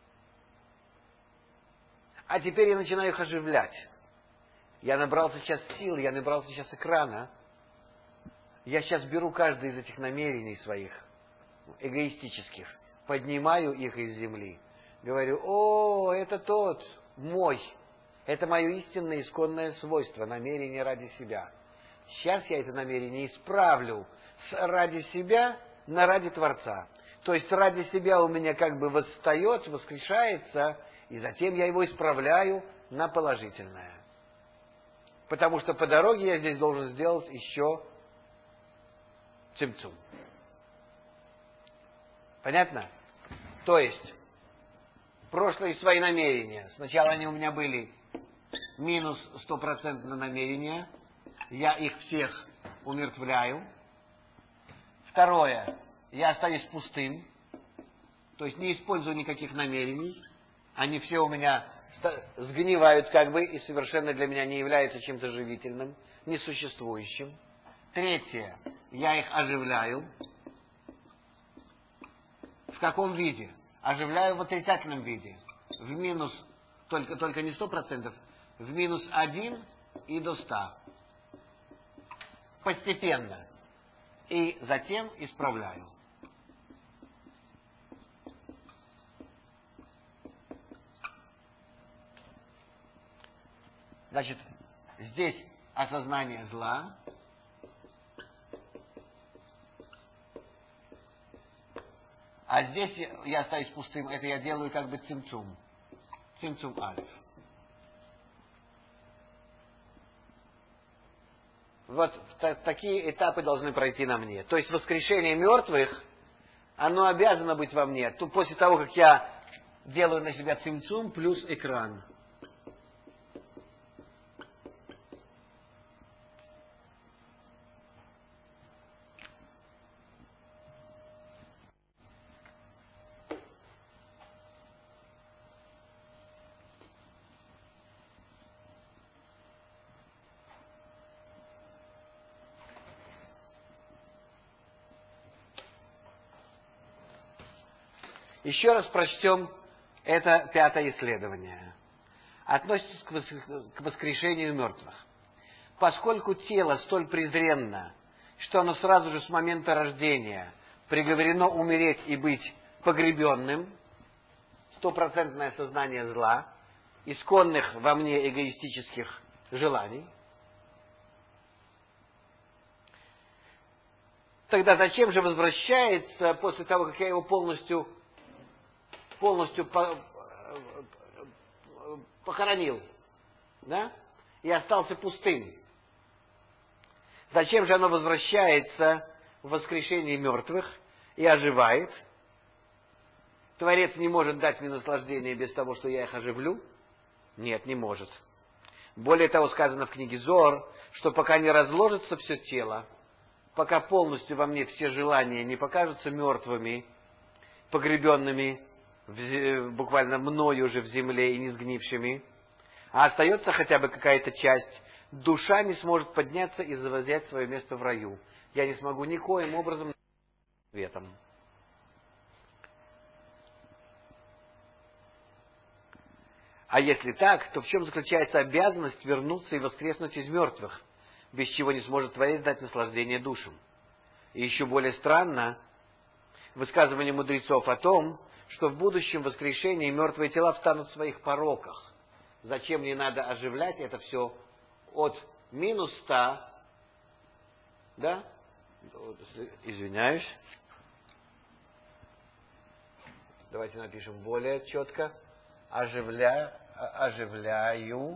А теперь я начинаю их оживлять. Я набрался сейчас сил, я набрался сейчас экрана. Я сейчас беру каждый из этих намерений своих, эгоистических, поднимаю их из земли. Говорю, о, это тот, мой. Это мое истинное, исконное свойство, намерение ради себя. Сейчас я это намерение исправлю с ради себя на ради Творца. То есть ради себя у меня как бы восстает, воскрешается, и затем я его исправляю на положительное. Потому что по дороге я здесь должен сделать еще цимцум. Понятно? То есть, прошлые свои намерения, сначала они у меня были минус стопроцентное намерение, я их всех умертвляю. Второе, я остаюсь пустым, то есть не использую никаких намерений, они все у меня сгнивают как бы и совершенно для меня не являются чем-то живительным, несуществующим. Третье, я их оживляю. В каком виде? Оживляю в отрицательном виде. В минус, только, только не сто процентов, в минус один и до ста. Постепенно. И затем исправляю. Значит, здесь осознание зла. А здесь я остаюсь пустым, это я делаю как бы цимцум. Цимцум алиф. Вот такие этапы должны пройти на мне. То есть воскрешение мертвых, оно обязано быть во мне. То после того, как я делаю на себя цимцум плюс экран. Еще раз прочтем это пятое исследование. Относится к воскрешению мертвых. Поскольку тело столь презренно, что оно сразу же с момента рождения приговорено умереть и быть погребенным, стопроцентное сознание зла, исконных во мне эгоистических желаний, тогда зачем же возвращается после того, как я его полностью, полностью по, похоронил, да, и остался пустым? Зачем же оно возвращается в воскрешении мертвых и оживает? Творец не может дать мне наслаждение без того, что я их оживлю? Нет, не может. Более того, сказано в книге Зоар, что пока не разложится все тело, пока полностью во мне все желания не покажутся мертвыми, погребенными в, буквально мною уже в земле и не сгнившими, а остается хотя бы какая-то часть, душа не сможет подняться и завоевать свое место в раю. Я не смогу никоим образом светом. А если так, то в чем заключается обязанность вернуться и воскреснуть из мертвых, без чего не сможет Творец дать наслаждение душам? И еще более странно высказывание мудрецов о том, что в будущем воскрешении мертвые тела встанут в своих пороках. Зачем мне надо оживлять это все от минус ста, да? Извиняюсь. Давайте напишем более четко. Оживля, оживляю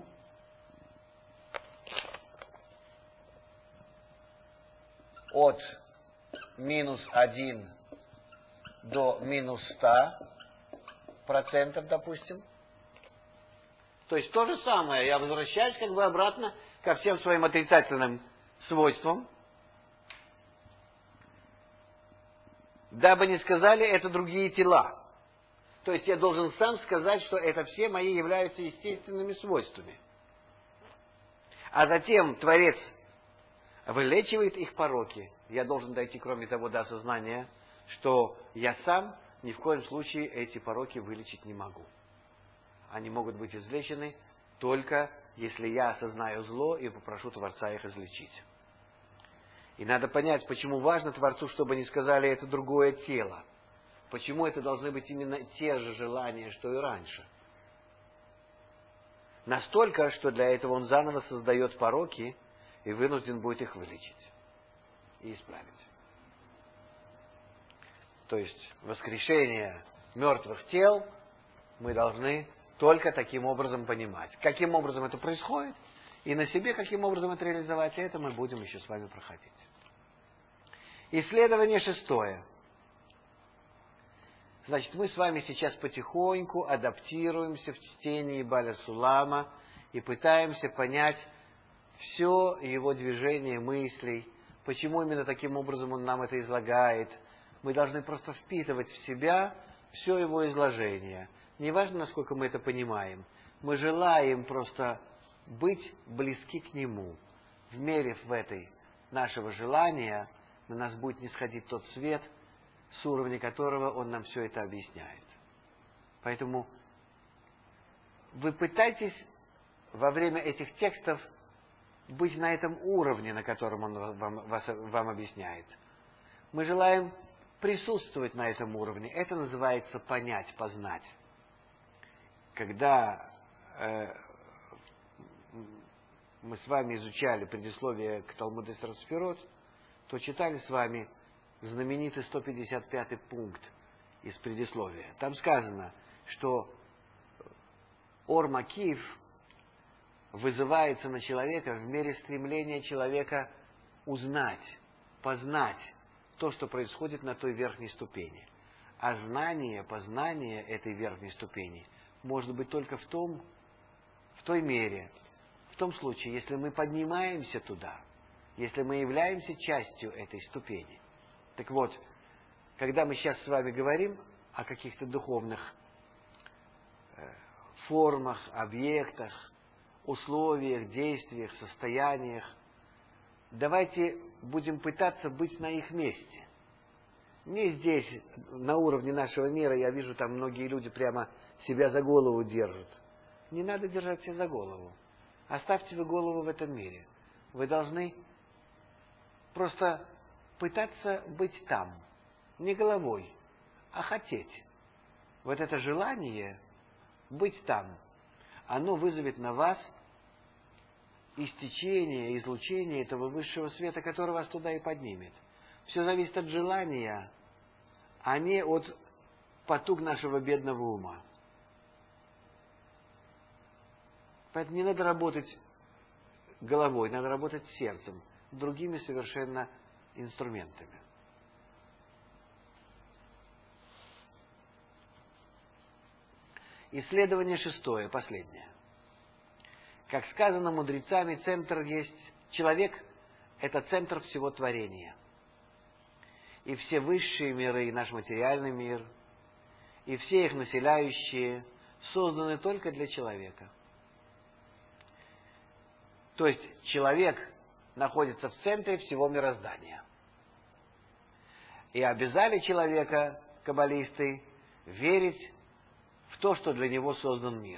от минус один до минус ста процентов, допустим. То есть то же самое. Я возвращаюсь как бы обратно ко всем своим отрицательным свойствам. Дабы не сказали, это другие тела. То есть я должен сам сказать, что это все мои являются естественными свойствами. А затем Творец вылечивает их пороки. Я должен дойти, кроме того, до осознания, что я сам ни в коем случае эти пороки вылечить не могу. Они могут быть излечены только если я осознаю зло и попрошу Творца их излечить. И надо понять, почему важно Творцу, чтобы не сказали, это другое тело. Почему это должны быть именно те же желания, что и раньше? Настолько, что для этого он заново создает пороки и вынужден будет их вылечить и исправить. То есть воскрешение мертвых тел мы должны только таким образом понимать. Каким образом это происходит и на себе каким образом это реализовать, это мы будем еще с вами проходить. Исследование шестое. Значит, мы с вами сейчас потихоньку адаптируемся в чтении Баля Сулама и пытаемся понять все его движение мыслей, почему именно таким образом он нам это излагает. Мы должны просто впитывать в себя все его изложение. Неважно, насколько мы это понимаем. Мы желаем просто быть близки к нему. Вмерив в этой нашего желания, на нас будет нисходить тот свет, с уровня которого он нам все это объясняет. Поэтому вы пытайтесь во время этих текстов быть на этом уровне, на котором он вам, вас, вам объясняет. Мы желаем присутствовать на этом уровне. Это называется понять, познать. Когда э, мы с вами изучали предисловие к Талмуд Эсер Сферот, то читали с вами знаменитый сто пятьдесят пятый пункт из предисловия. Там сказано, что Ор Макив вызывается на человека в мере стремления человека узнать, познать то, что происходит на той верхней ступени. А знание, познание этой верхней ступени может быть только в том, в той мере, в том случае, если мы поднимаемся туда, если мы являемся частью этой ступени. Так вот, когда мы сейчас с вами говорим о каких-то духовных формах, объектах, условиях, действиях, состояниях, давайте будем пытаться быть на их месте. Не здесь, на уровне нашего мира, я вижу, там многие люди прямо себя за голову держат. Не надо держать себя за голову. Оставьте вы голову в этом мире. Вы должны просто пытаться быть там. Не головой, а хотеть. Вот это желание быть там, оно вызовет на вас истечение, излучение этого высшего света, который вас туда и поднимет. Все зависит от желания, а не от потуг нашего бедного ума. Поэтому не надо работать головой, надо работать сердцем, другими совершенно инструментами. Исследование шестое, последнее. Как сказано мудрецами, центр есть... Человек – это центр всего творения. И все высшие миры, и наш материальный мир, и все их населяющие созданы только для человека. То есть человек находится в центре всего мироздания. И обязали человека, каббалисты, верить в то, что для него создан мир.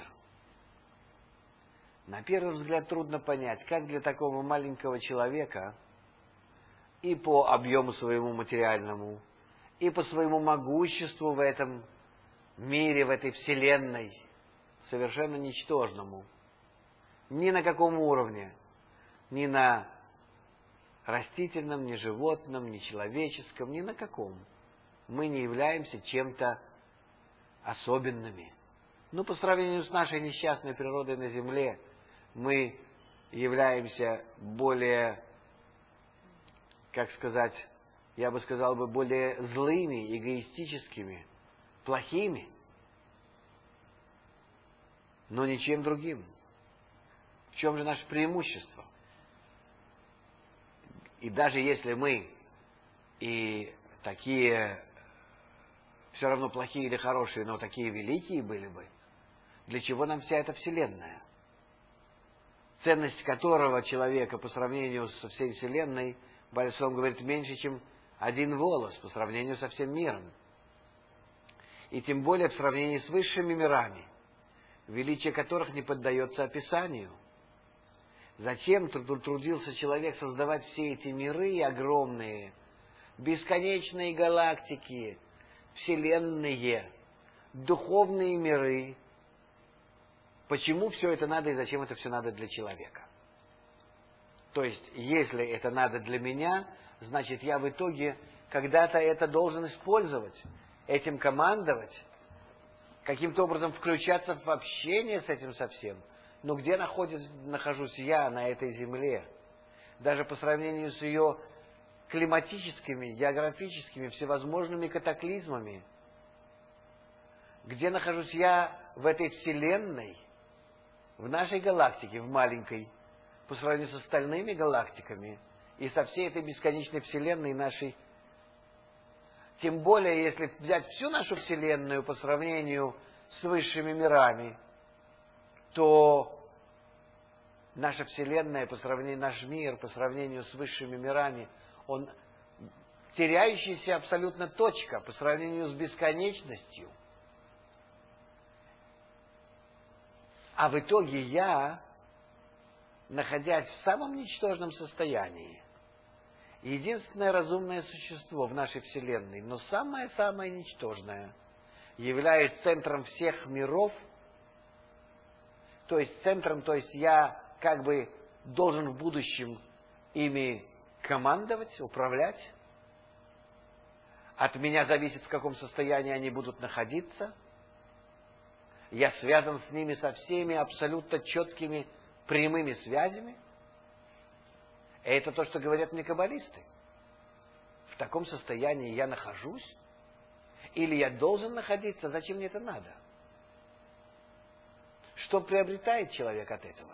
На первый взгляд трудно понять, как для такого маленького человека и по объему своему материальному, и по своему могуществу в этом мире, в этой вселенной, совершенно ничтожному, ни на каком уровне, ни на растительном, ни животном, ни человеческом, ни на каком, мы не являемся чем-то особенными. Ну, по сравнению с нашей несчастной природой на Земле, мы являемся более, как сказать, я бы сказал бы, более злыми, эгоистическими, плохими, но ничем другим. В чем же наше преимущество? И даже если мы и такие, все равно плохие или хорошие, но такие великие были бы, для чего нам вся эта вселенная? Ценность которого человека по сравнению со всей вселенной, Бальсом говорит, меньше, чем один волос по сравнению со всем миром. И тем более в сравнении с высшими мирами, величие которых не поддается описанию. Зачем трудился человек создавать все эти миры огромные, бесконечные галактики, вселенные, духовные миры? Почему все это надо и зачем это все надо для человека? То есть, если это надо для меня, значит, я в итоге когда-то это должен использовать, этим командовать, каким-то образом включаться в общение с этим совсем. Но где находится, нахожусь я на этой земле? Даже по сравнению с ее климатическими, географическими, всевозможными катаклизмами. Где нахожусь я в этой вселенной, в нашей галактике, в маленькой, по сравнению с остальными галактиками и со всей этой бесконечной вселенной нашей. Тем более, если взять всю нашу вселенную по сравнению с высшими мирами, то наша вселенная, по сравнению, наш мир, по сравнению с высшими мирами, он теряющаяся абсолютно точка по сравнению с бесконечностью. А в итоге я, находясь в самом ничтожном состоянии, единственное разумное существо в нашей Вселенной, но самое-самое ничтожное, являясь центром всех миров, то есть центром, то есть я как бы должен в будущем ими командовать, управлять. От меня зависит, в каком состоянии они будут находиться. Я связан с ними со всеми абсолютно четкими прямыми связями. И это то, что говорят мне каббалисты. В таком состоянии я нахожусь? Или я должен находиться? Зачем мне это надо? Что приобретает человек от этого?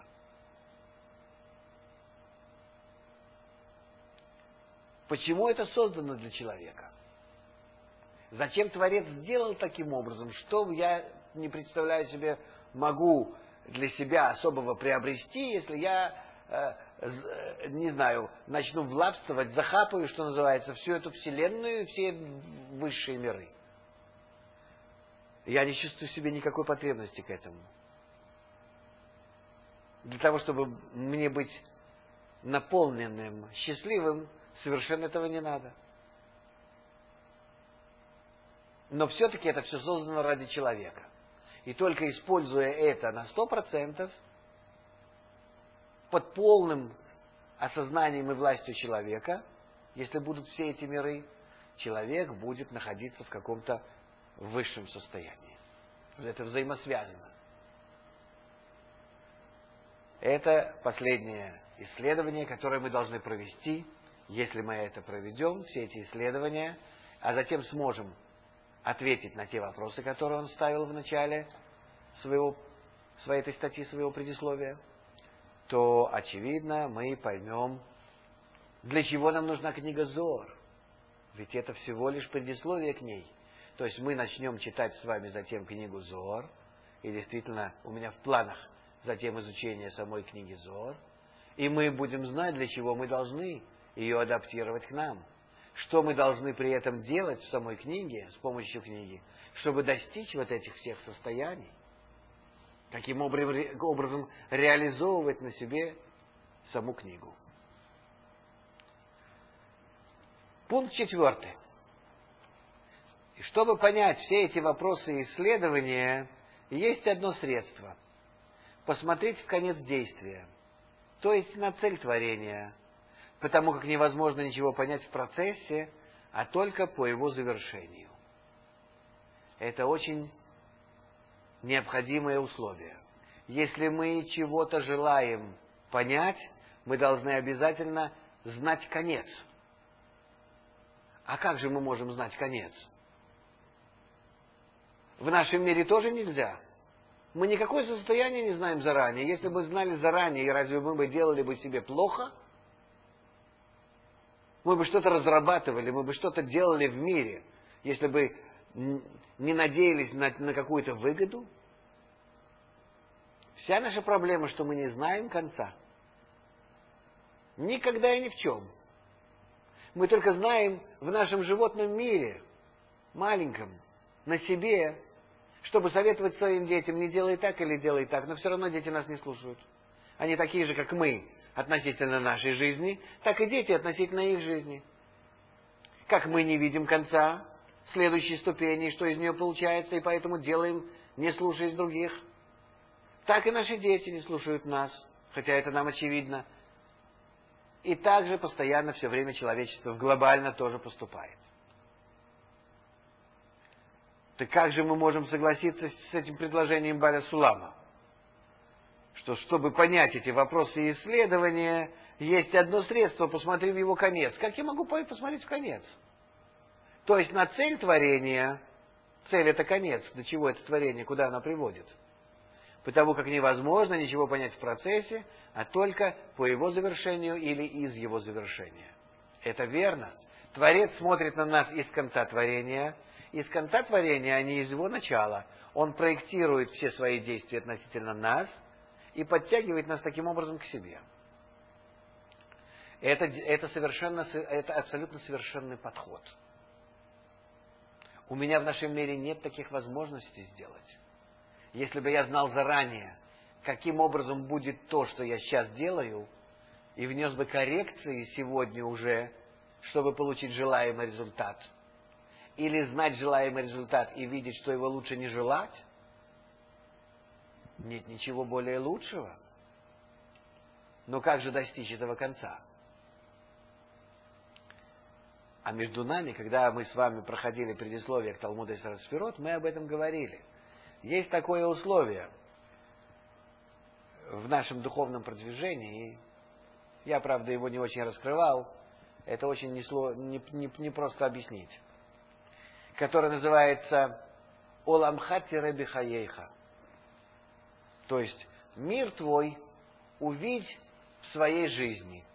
Почему это создано для человека? Зачем Творец сделал таким образом? Что я не представляю себе, могу для себя особого приобрести, если я, э, не знаю, начну властвовать, захапаю, что называется, всю эту вселенную и все высшие миры. Я не чувствую в себе никакой потребности к этому. Для того, чтобы мне быть наполненным, счастливым, совершенно этого не надо. Но все-таки это все создано ради человека. И только используя это на сто процентов, под полным осознанием и властью человека, если будут все эти миры, человек будет находиться в каком-то высшем состоянии. Это взаимосвязано. Это последнее исследование, которое мы должны провести. Если мы это проведем, все эти исследования, а затем сможем ответить на те вопросы, которые он ставил в начале своего, своей этой статьи, своего предисловия, то, очевидно, мы поймем, для чего нам нужна книга Зоар. Ведь это всего лишь предисловие к ней. То есть мы начнем читать с вами затем книгу Зоар, и действительно у меня в планах затем изучение самой книги Зоар, и мы будем знать, для чего мы должны ее адаптировать к нам. Что мы должны при этом делать в самой книге, с помощью книги, чтобы достичь вот этих всех состояний. Каким образом реализовывать на себе саму книгу. Пункт четвертый. И чтобы понять все эти вопросы и исследования, есть одно средство. Посмотреть в конец действия, то есть на цель творения, потому как невозможно ничего понять в процессе, а только по его завершению. Это очень необходимое условие. Если мы чего-то желаем понять, мы должны обязательно знать конец. А как же мы можем знать конец? В нашем мире тоже нельзя. Мы никакое состояние не знаем заранее. Если бы знали заранее, разве мы бы делали бы себе плохо? Мы бы что-то разрабатывали, мы бы что-то делали в мире, если бы не надеялись на, на какую-то выгоду. Вся наша проблема, что мы не знаем конца. Никогда и ни в чем. Мы только знаем в нашем животном мире, маленьком, на себе, чтобы советовать своим детям, не делай так или делай так, но все равно дети нас не слушают. Они такие же, как мы, относительно нашей жизни, так и дети относительно их жизни. Как мы не видим конца следующей ступени, что из нее получается, и поэтому делаем, не слушаясь других, так и наши дети не слушают нас, хотя это нам очевидно. И также постоянно все время человечество глобально тоже поступает. Так как же мы можем согласиться с этим предложением Баля Сулама? Что, чтобы понять эти вопросы и исследования, есть одно средство, посмотри в его конец. Как я могу посмотреть в конец? То есть на цель творения, цель это конец, до чего это творение, куда оно приводит. Потому как невозможно ничего понять в процессе, а только по его завершению или из его завершения. Это верно. Творец смотрит на нас из конца творения, из конца творения, а не из его начала. Он проектирует все свои действия относительно нас и подтягивает нас таким образом к себе. Это, это, совершенно, это абсолютно совершенный подход. У меня в нашем мире нет таких возможностей сделать. Если бы я знал заранее, каким образом будет то, что я сейчас делаю, и внес бы коррекции сегодня уже, чтобы получить желаемый результат, или знать желаемый результат и видеть, что его лучше не желать, нет ничего более лучшего. Но как же достичь этого конца? А между нами, когда мы с вами проходили предисловие к Талмуду Исрат Сферот, мы об этом говорили. Есть такое условие в нашем духовном продвижении. Я, правда, его не очень раскрывал. Это очень несло, не, не, не просто объяснить. Которое называется «Оламхати Реби Хаейха». То есть мир твой увидь в своей жизни.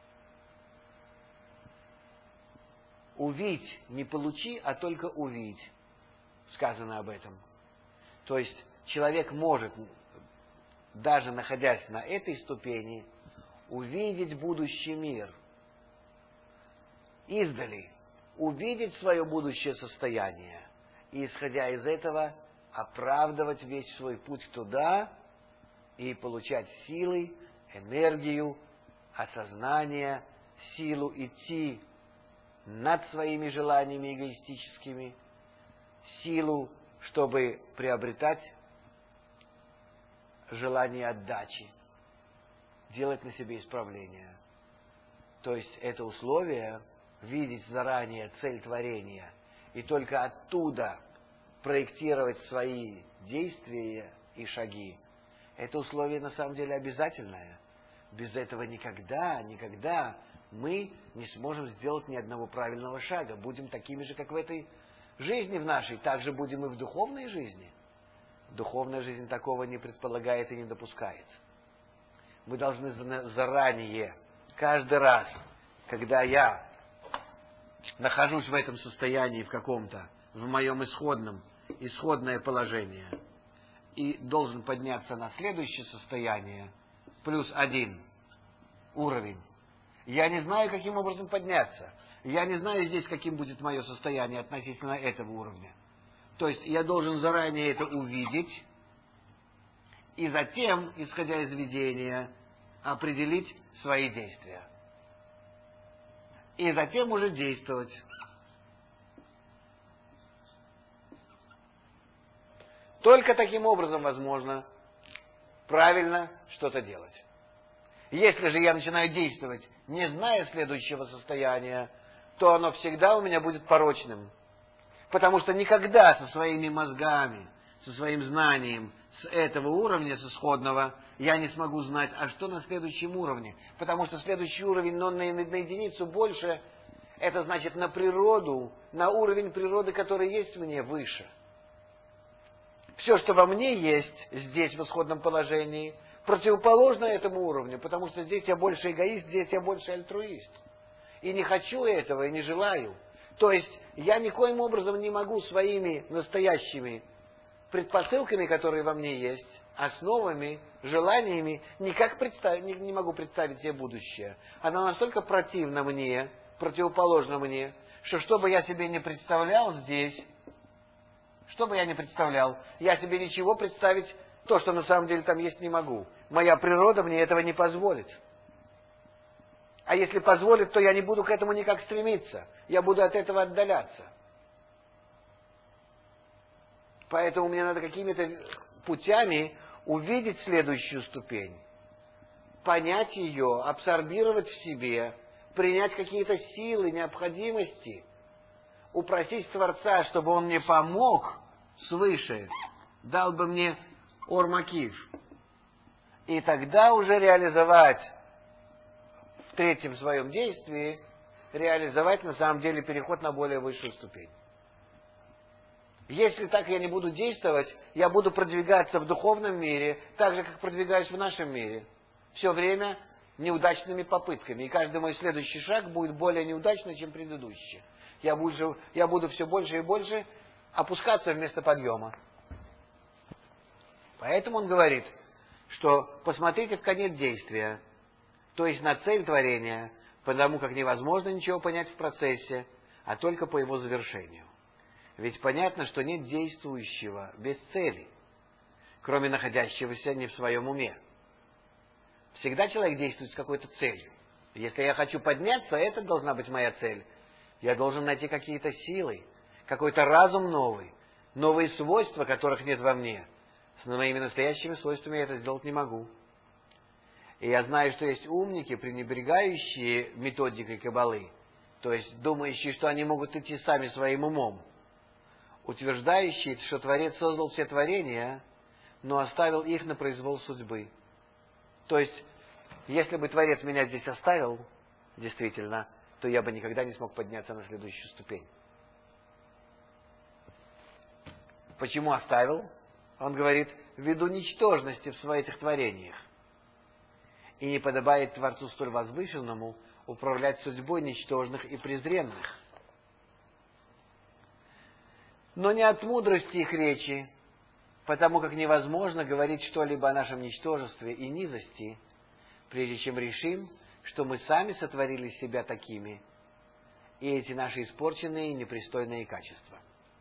Увидь, не получи, а только увидь. Сказано об этом. То есть человек может, даже находясь на этой ступени, увидеть будущий мир. Издали. Увидеть свое будущее состояние. И, исходя из этого, оправдывать весь свой путь туда и получать силы, энергию, осознание, силу идти над своими желаниями эгоистическими, силу, чтобы приобретать желание отдачи. делать на себе исправления. То есть это условие видеть заранее цель творения и только оттуда проектировать свои действия и шаги. Это условие на самом деле обязательное. Без этого никогда, никогда мы не сможем сделать ни одного правильного шага. Будем такими же, как в этой жизни в нашей, так же будем и в духовной жизни. Духовная жизнь такого не предполагает и не допускает. Мы должны заранее, каждый раз, когда я нахожусь в этом состоянии в каком-то, в моем исходном, исходное положение, и должен подняться на следующее состояние, плюс один уровень. Я не знаю, каким образом подняться. Я не знаю здесь, каким будет мое состояние относительно этого уровня. То есть я должен заранее это увидеть, и затем, исходя из видения, определить свои действия. И затем уже действовать. Только таким образом возможно правильно что-то делать. Если же я начинаю действовать, не зная следующего состояния, то оно всегда у меня будет порочным. Потому что никогда со своими мозгами, со своим знанием с этого уровня, с исходного, я не смогу знать, а что на следующем уровне. Потому что следующий уровень, но на, на единицу больше, это значит на природу, на уровень природы, который есть в мне, выше. Все, что во мне есть, здесь, в исходном положении, противоположно этому уровню, потому что здесь я больше эгоист, здесь я больше альтруист. И не хочу этого, и не желаю. То есть я никоим образом не могу своими настоящими предпосылками, которые во мне есть, основами, желаниями, никак представить, не, не могу представить себе будущее. Оно настолько противно мне, противоположно мне, что что бы я себе не представлял здесь, что бы я не представлял, я себе ничего представить, то, что на самом деле там есть, не могу. Моя природа мне этого не позволит. А если позволит, то я не буду к этому никак стремиться. Я буду от этого отдаляться. Поэтому мне надо какими-то путями увидеть следующую ступень, понять ее, абсорбировать в себе, принять какие-то силы, необходимости, упросить Творца, чтобы Он мне помог свыше, дал бы мне ор-макив. И тогда уже реализовать в третьем своем действии, реализовать на самом деле переход на более высшую ступень. Если так я не буду действовать, я буду продвигаться в духовном мире, так же, как продвигаюсь в нашем мире. Все время неудачными попытками. И каждый мой следующий шаг будет более неудачный, чем предыдущий. Я буду, я буду все больше и больше опускаться вместо подъема. Поэтому он говорит, что посмотрите в конец действия, то есть на цель творения, потому как невозможно ничего понять в процессе, а только по его завершению. Ведь понятно, что нет действующего без цели, кроме находящегося не в своем уме. Всегда человек действует с какой-то целью. Если я хочу подняться, это должна быть моя цель. Я должен найти какие-то силы, какой-то разум новый, новые свойства, которых нет во мне. С моими настоящими свойствами я это сделать не могу. И я знаю, что есть умники, пренебрегающие методикой Каббалы, то есть думающие, что они могут идти сами своим умом, утверждающие, что Творец создал все творения, но оставил их на произвол судьбы. То есть, если бы Творец меня здесь оставил, действительно, то я бы никогда не смог подняться на следующую ступень. Почему оставил? Он говорит, ввиду ничтожности в своих творениях. И не подобает Творцу столь возвышенному управлять судьбой ничтожных и презренных. Но не от мудрости их речи, потому как невозможно говорить что-либо о нашем ничтожестве и низости, прежде чем решим, что мы сами сотворили себя такими, и эти наши испорченные и непристойные качества.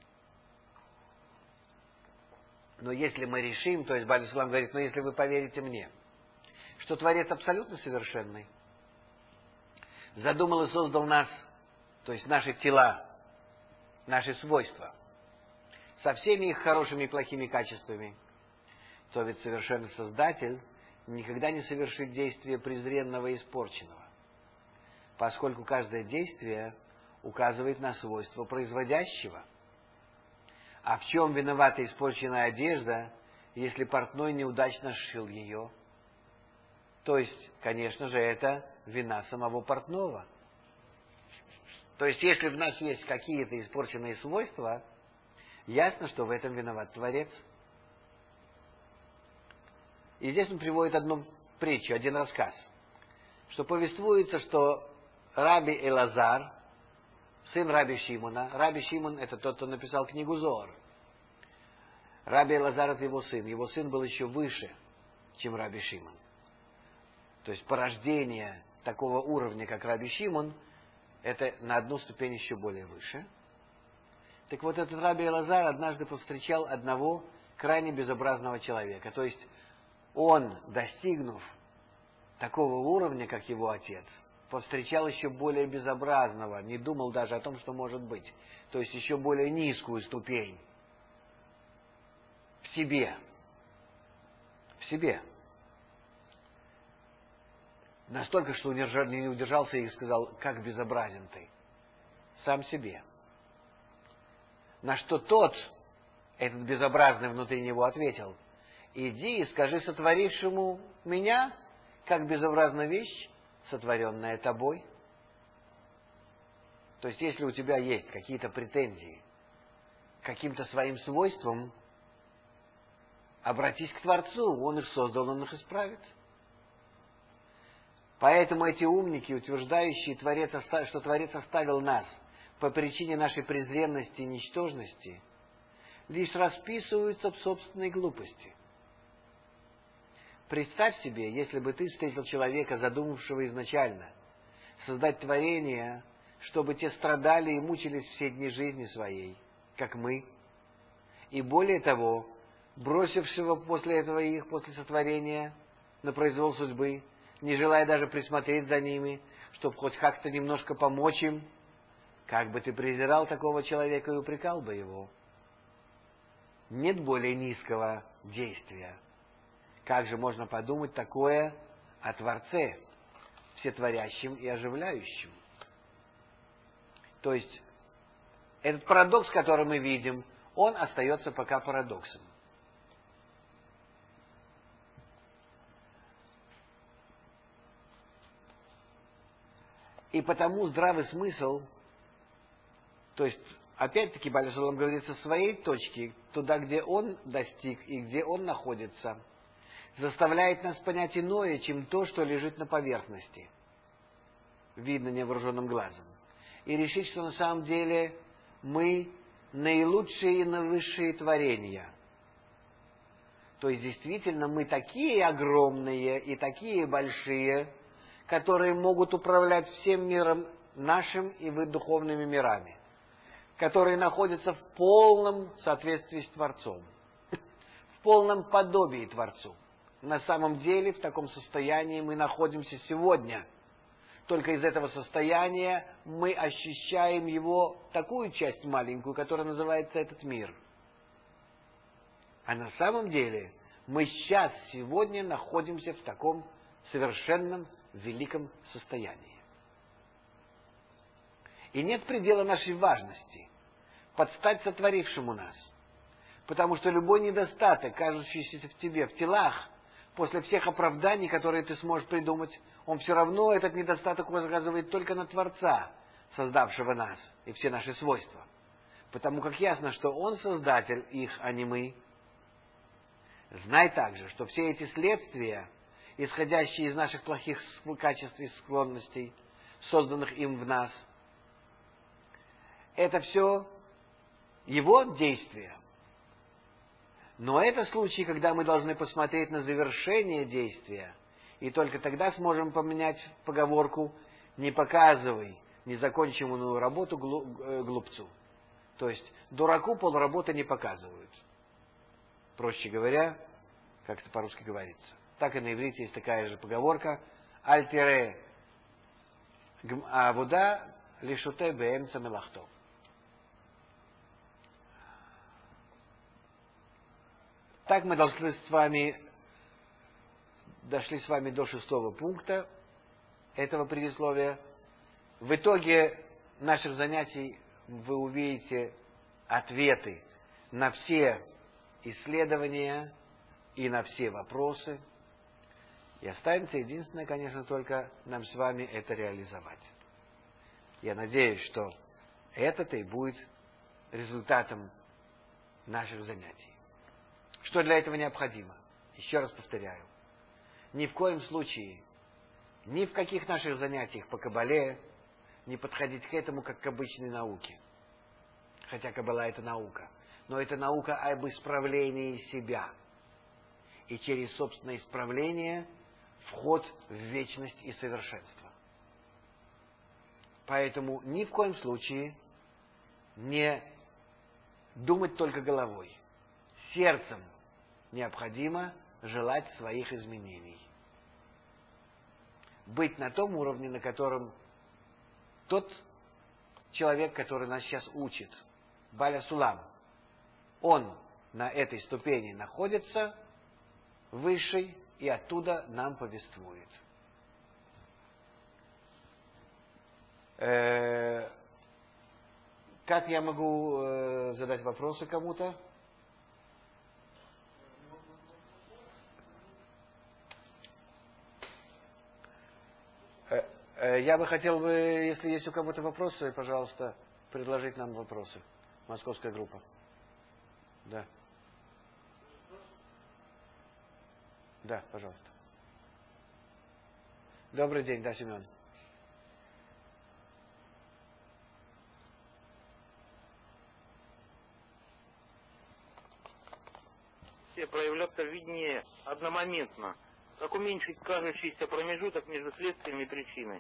Но если мы решим, то есть Бааль Ислам говорит, но если вы поверите мне, что Творец абсолютно совершенный, задумал и создал нас, то есть наши тела, наши свойства, со всеми их хорошими и плохими качествами, то ведь совершенный Создатель никогда не совершит действие презренного и испорченного, поскольку каждое действие указывает на свойство производящего. А в чем виновата испорченная одежда, если портной неудачно сшил ее? То есть, конечно же, это вина самого портного. То есть, если в нас есть какие-то испорченные свойства, ясно, что в этом виноват Творец. И здесь он приводит одну притчу, один рассказ, что повествуется, что Раби Элазар, сын Раби Шимона, Раби Шимон — это тот, кто написал книгу Зоар. Раби Элазар — это его сын. Его сын был еще выше, чем Раби Шимон. То есть порождение такого уровня, как Раби Шимон, это на одну ступень еще более выше. Так вот, этот Раби Элазар однажды повстречал одного крайне безобразного человека. То есть он, достигнув такого уровня, как его отец, повстречал еще более безобразного, не думал даже о том, что может быть. То есть еще более низкую ступень в себе. В себе. Настолько, что не удержался и сказал: как безобразен ты. Сам себе. На что тот, этот безобразный внутри него, ответил: иди и скажи сотворившему меня, как безобразна вещь, сотворенная тобой. То есть, если у тебя есть какие-то претензии к каким-то своим свойствам, обратись к Творцу, Он их создал, Он их исправит. Поэтому эти умники, утверждающие, Творец, что Творец оставил нас по причине нашей презренности и ничтожности, лишь расписываются в собственной глупости. Представь себе, если бы ты встретил человека, задумавшего изначально создать творение, чтобы те страдали и мучились все дни жизни своей, как мы, и более того, бросившего после этого их, после сотворения, на произвол судьбы, не желая даже присмотреть за ними, чтобы хоть как-то немножко помочь им, как бы ты презирал такого человека и упрекал бы его? Нет более низкого действия. Как же можно подумать такое о Творце, всетворящем и оживляющем? То есть, этот парадокс, который мы видим, он остается пока парадоксом. И потому здравый смысл, то есть, опять-таки, Бааль Шолом говорит со своей точки, туда, где он достиг и где он находится, заставляет нас понять иное, чем то, что лежит на поверхности, видно невооруженным глазом, и решить, что на самом деле мы наилучшие и наивысшие творения. То есть, действительно, мы такие огромные и такие большие, которые могут управлять всем миром нашим и вы духовными мирами, которые находятся в полном соответствии с Творцом, в полном подобии Творцу. На самом деле, в таком состоянии мы находимся сегодня. Только из этого состояния мы ощущаем его такую часть маленькую, которая называется этот мир. А на самом деле мы сейчас, сегодня находимся в таком совершенном великом состоянии. И нет предела нашей важности подстать сотворившему нас. Потому что любой недостаток, кажущийся в тебе, в телах, после всех оправданий, которые ты сможешь придумать, он все равно, этот недостаток указывает только на Творца, создавшего нас и все наши свойства. Потому как ясно, что Он создатель их, а не мы. Знай также, что все эти следствия, исходящие из наших плохих качеств и склонностей, созданных им в нас, это все Его действия. Но это случай, когда мы должны посмотреть на завершение действия, и только тогда сможем поменять поговорку «не показывай незаконченную работу глупцу». То есть, дураку полработы не показывают. Проще говоря, как это по-русски говорится. Так и на иврите есть такая же поговорка «Аль-тире авуда лишуте беэмца мелахто». Так мы должны с вами дошли с вами до шестого пункта этого предисловия. В итоге наших занятий вы увидите ответы на все исследования и на все вопросы. И останется единственное, конечно, только нам с вами это реализовать. Я надеюсь, что это-то и будет результатом наших занятий. Что для этого необходимо? Еще раз повторяю. Ни в коем случае, ни в каких наших занятиях по Кабале не подходить к этому как к обычной науке. Хотя Кабала — это наука. Но это наука об исправлении себя. И через собственное исправление вход в вечность и совершенство. Поэтому ни в коем случае не думать только головой. Сердцем необходимо желать своих изменений. Быть на том уровне, на котором тот человек, который нас сейчас учит, Баля Сулам, он на этой ступени находится, высшей, и оттуда нам повествует. Э-э- как я могу э- задать вопросы кому-то? Э-э- я бы хотел бы, если есть у кого-то вопросы, пожалуйста, предложить нам вопросы. Московская группа. Да. Да, пожалуйста. Добрый день, да, Семен. Все проявляться виднее одномоментно. Как уменьшить кажущийся промежуток между следствием и причиной?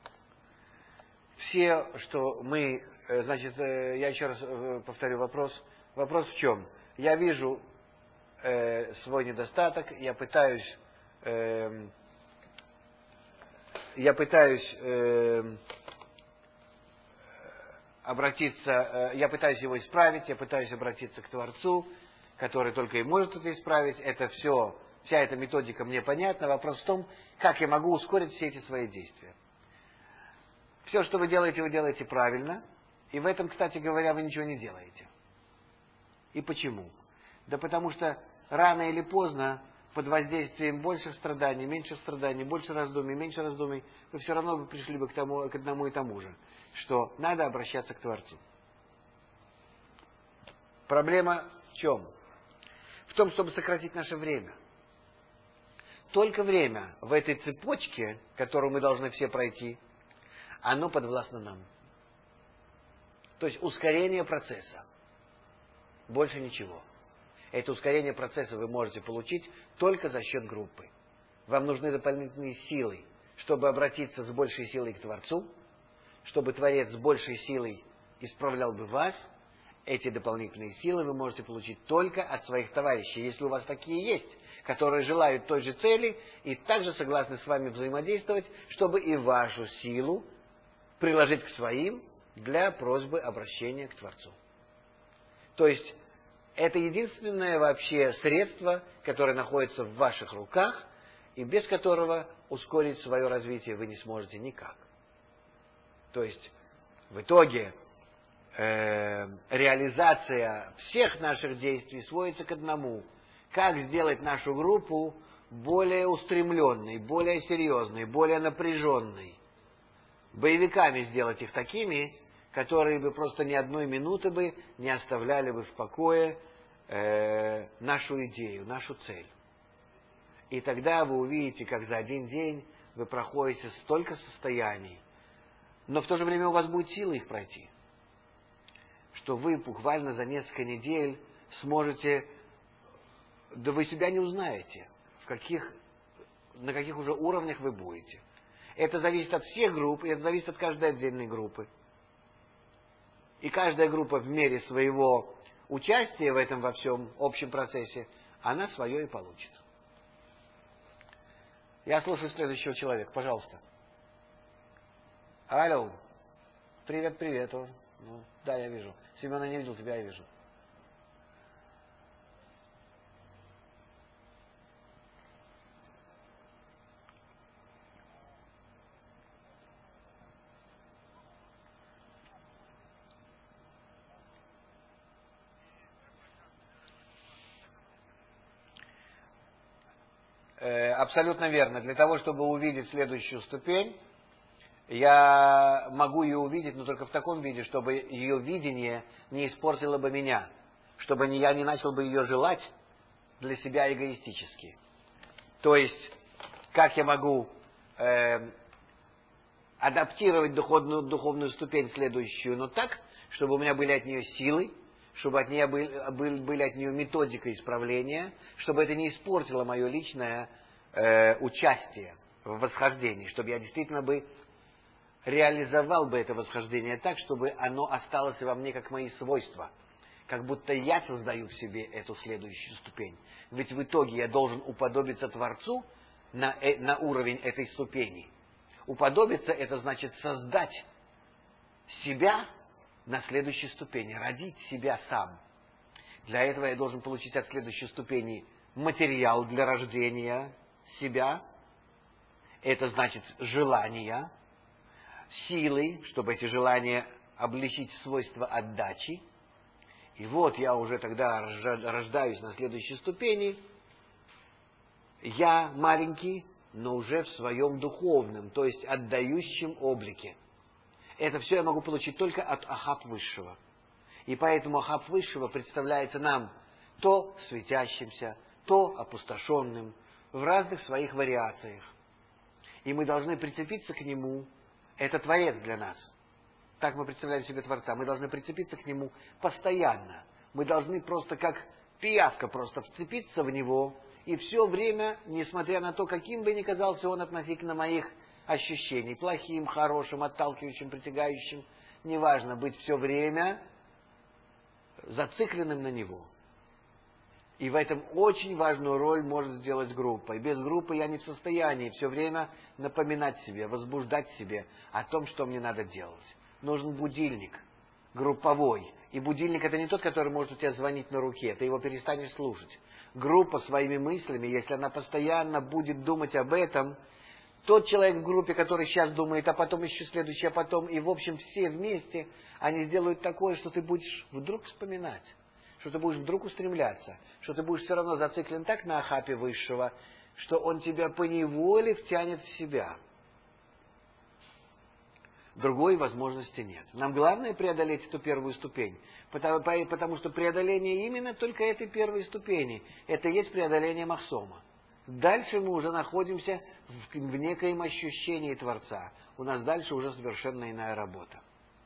Все, что мы, значит, я еще раз повторю вопрос. Вопрос в чем? Я вижу э, свой недостаток, я пытаюсь, э, я пытаюсь э, обратиться, э, я пытаюсь его исправить, я пытаюсь обратиться к Творцу, который только и может это исправить. Это все, вся эта методика мне понятна. Вопрос в том, как я могу ускорить все эти свои действия. Все, что вы делаете, вы делаете правильно. И в этом, кстати говоря, вы ничего не делаете. И почему? Да потому что рано или поздно, под воздействием больших страданий, меньших страданий, больше раздумий, меньше раздумий, вы все равно бы пришли бы к, тому, к одному и тому же, что надо обращаться к Творцу. Проблема в чем? В том, чтобы сократить наше время. Только время в этой цепочке, которую мы должны все пройти, оно подвластно нам. То есть ускорение процесса. Больше ничего. Это ускорение процесса вы можете получить только за счет группы. Вам нужны дополнительные силы, чтобы обратиться с большей силой к Творцу, чтобы Творец с большей силой исправлял бы вас. Эти дополнительные силы вы можете получить только от своих товарищей, если у вас такие есть, которые желают той же цели и также согласны с вами взаимодействовать, чтобы и вашу силу приложить к своим для просьбы обращения к Творцу. То есть, это единственное вообще средство, которое находится в ваших руках, и без которого ускорить свое развитие вы не сможете никак. То есть, в итоге, э, реализация всех наших действий сводится к одному. Как сделать нашу группу более устремленной, более серьезной, более напряженной. Боевиками сделать их такими, которые бы просто ни одной минуты бы не оставляли бы в покое э, нашу идею, нашу цель. И тогда вы увидите, как за один день вы проходите столько состояний, но в то же время у вас будет сила их пройти, что вы буквально за несколько недель сможете, да вы себя не узнаете, в каких, на каких уже уровнях вы будете. Это зависит от всех групп, и это зависит от каждой отдельной группы. И каждая группа в мере своего участия в этом во всем общем процессе, она свое и получит. Я слушаю следующего человека, пожалуйста. Алло. Привет, привет. Ну, да, я вижу. Семена не видел, тебя я вижу. Э, абсолютно верно. Для того, чтобы увидеть следующую ступень, я могу ее увидеть, но только в таком виде, чтобы ее видение не испортило бы меня, чтобы я не начал бы ее желать для себя эгоистически. То есть, как я могу э, адаптировать духовную, духовную ступень следующую, но так, чтобы у меня были от нее силы, чтобы от нее были, были от нее методика исправления, чтобы это не испортило мое личное э, участие в восхождении, чтобы я действительно бы реализовал бы это восхождение так, чтобы оно осталось во мне как мои свойства. Как будто я создаю в себе эту следующую ступень. Ведь в итоге я должен уподобиться Творцу на, э, на уровень этой ступени. Уподобиться — это значит создать себя на следующей ступени, родить себя сам. Для этого я должен получить от следующей ступени материал для рождения себя. Это значит желания, силы, чтобы эти желания облечить в свойства отдачи. И вот я уже тогда рождаюсь на следующей ступени. Я маленький, но уже в своем духовном, то есть отдающем облике. Это все я могу получить только от Ахав Высшего. И поэтому Ахав Высшего представляется нам то светящимся, то опустошенным, в разных своих вариациях. И мы должны прицепиться к нему. Это Творец для нас. Так мы представляем себе Творца. Мы должны прицепиться к нему постоянно. Мы должны просто как пиявка просто вцепиться в него. И все время, несмотря на то, каким бы ни казался он относительно моих ощущений, плохим, хорошим, отталкивающим, притягающим, неважно, быть все время зацикленным на него. И в этом очень важную роль может сделать группа. И без группы я не в состоянии все время напоминать себе, возбуждать себе о том, что мне надо делать. Нужен будильник групповой. И будильник — это не тот, который может у тебя звонить на руке. Ты его перестанешь слушать. Группа своими мыслями, если она постоянно будет думать об этом, тот человек в группе, который сейчас думает, а потом еще следующий, а потом, и в общем все вместе, они сделают такое, что ты будешь вдруг вспоминать, что ты будешь вдруг устремляться, что ты будешь все равно зациклен так на Ахапе Высшего, что он тебя поневоле втянет в себя. Другой возможности нет. Нам главное преодолеть эту первую ступень, потому, потому что преодоление именно только этой первой ступени, это и есть преодоление Махсома. Дальше мы уже находимся в, в некоем ощущении Творца. У нас дальше уже совершенно иная работа.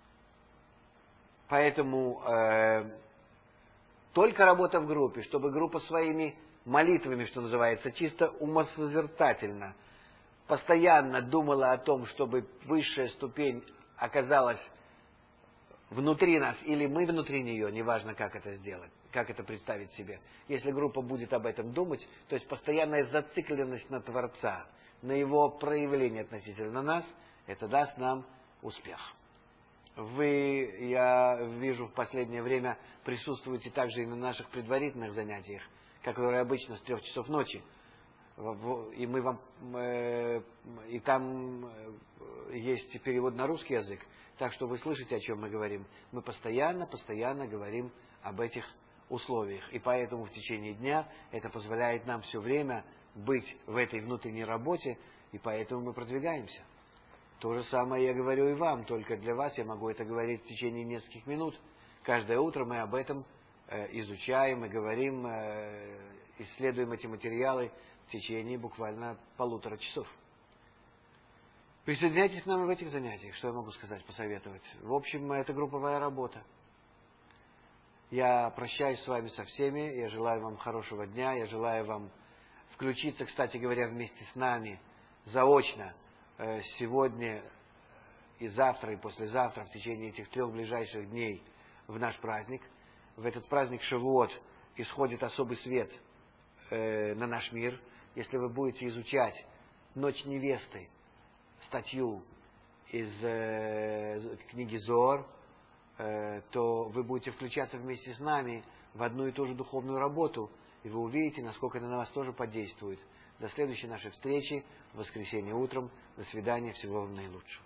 Поэтому э, только работа в группе, чтобы группа своими молитвами, что называется, чисто умосозертательно, постоянно думала о том, чтобы высшая ступень оказалась внутри нас, или мы внутри нее, неважно, как это сделать, как это представить себе. Если группа будет об этом думать, то есть постоянная зацикленность на Творца, на его проявление относительно нас, это даст нам успех. Вы, я вижу, в последнее время присутствуете также и на наших предварительных занятиях, которые обычно с трех часов ночи. И мы вам, э, и там есть перевод на русский язык, так что вы слышите, о чем мы говорим. Мы постоянно, постоянно говорим об этих условиях. И поэтому в течение дня это позволяет нам все время быть в этой внутренней работе, и поэтому мы продвигаемся. То же самое я говорю и вам, только для вас я могу это говорить в течение нескольких минут. Каждое утро мы об этом э, изучаем и говорим, э, исследуем эти материалы в течение буквально полутора часов. Присоединяйтесь к нам в этих занятиях, что я могу сказать, посоветовать. В общем, это групповая работа. Я прощаюсь с вами со всеми, я желаю вам хорошего дня, я желаю вам включиться, кстати говоря, вместе с нами заочно сегодня и завтра, и послезавтра, в течение этих трех ближайших дней в наш праздник. В этот праздник Шавуот исходит особый свет э, на наш мир. Если вы будете изучать «Ночь невесты», статью из э, книги Зоар, э, то вы будете включаться вместе с нами в одну и ту же духовную работу, и вы увидите, насколько это на вас тоже подействует. До следующей нашей встречи в воскресенье утром. До свидания. Всего вам наилучшего.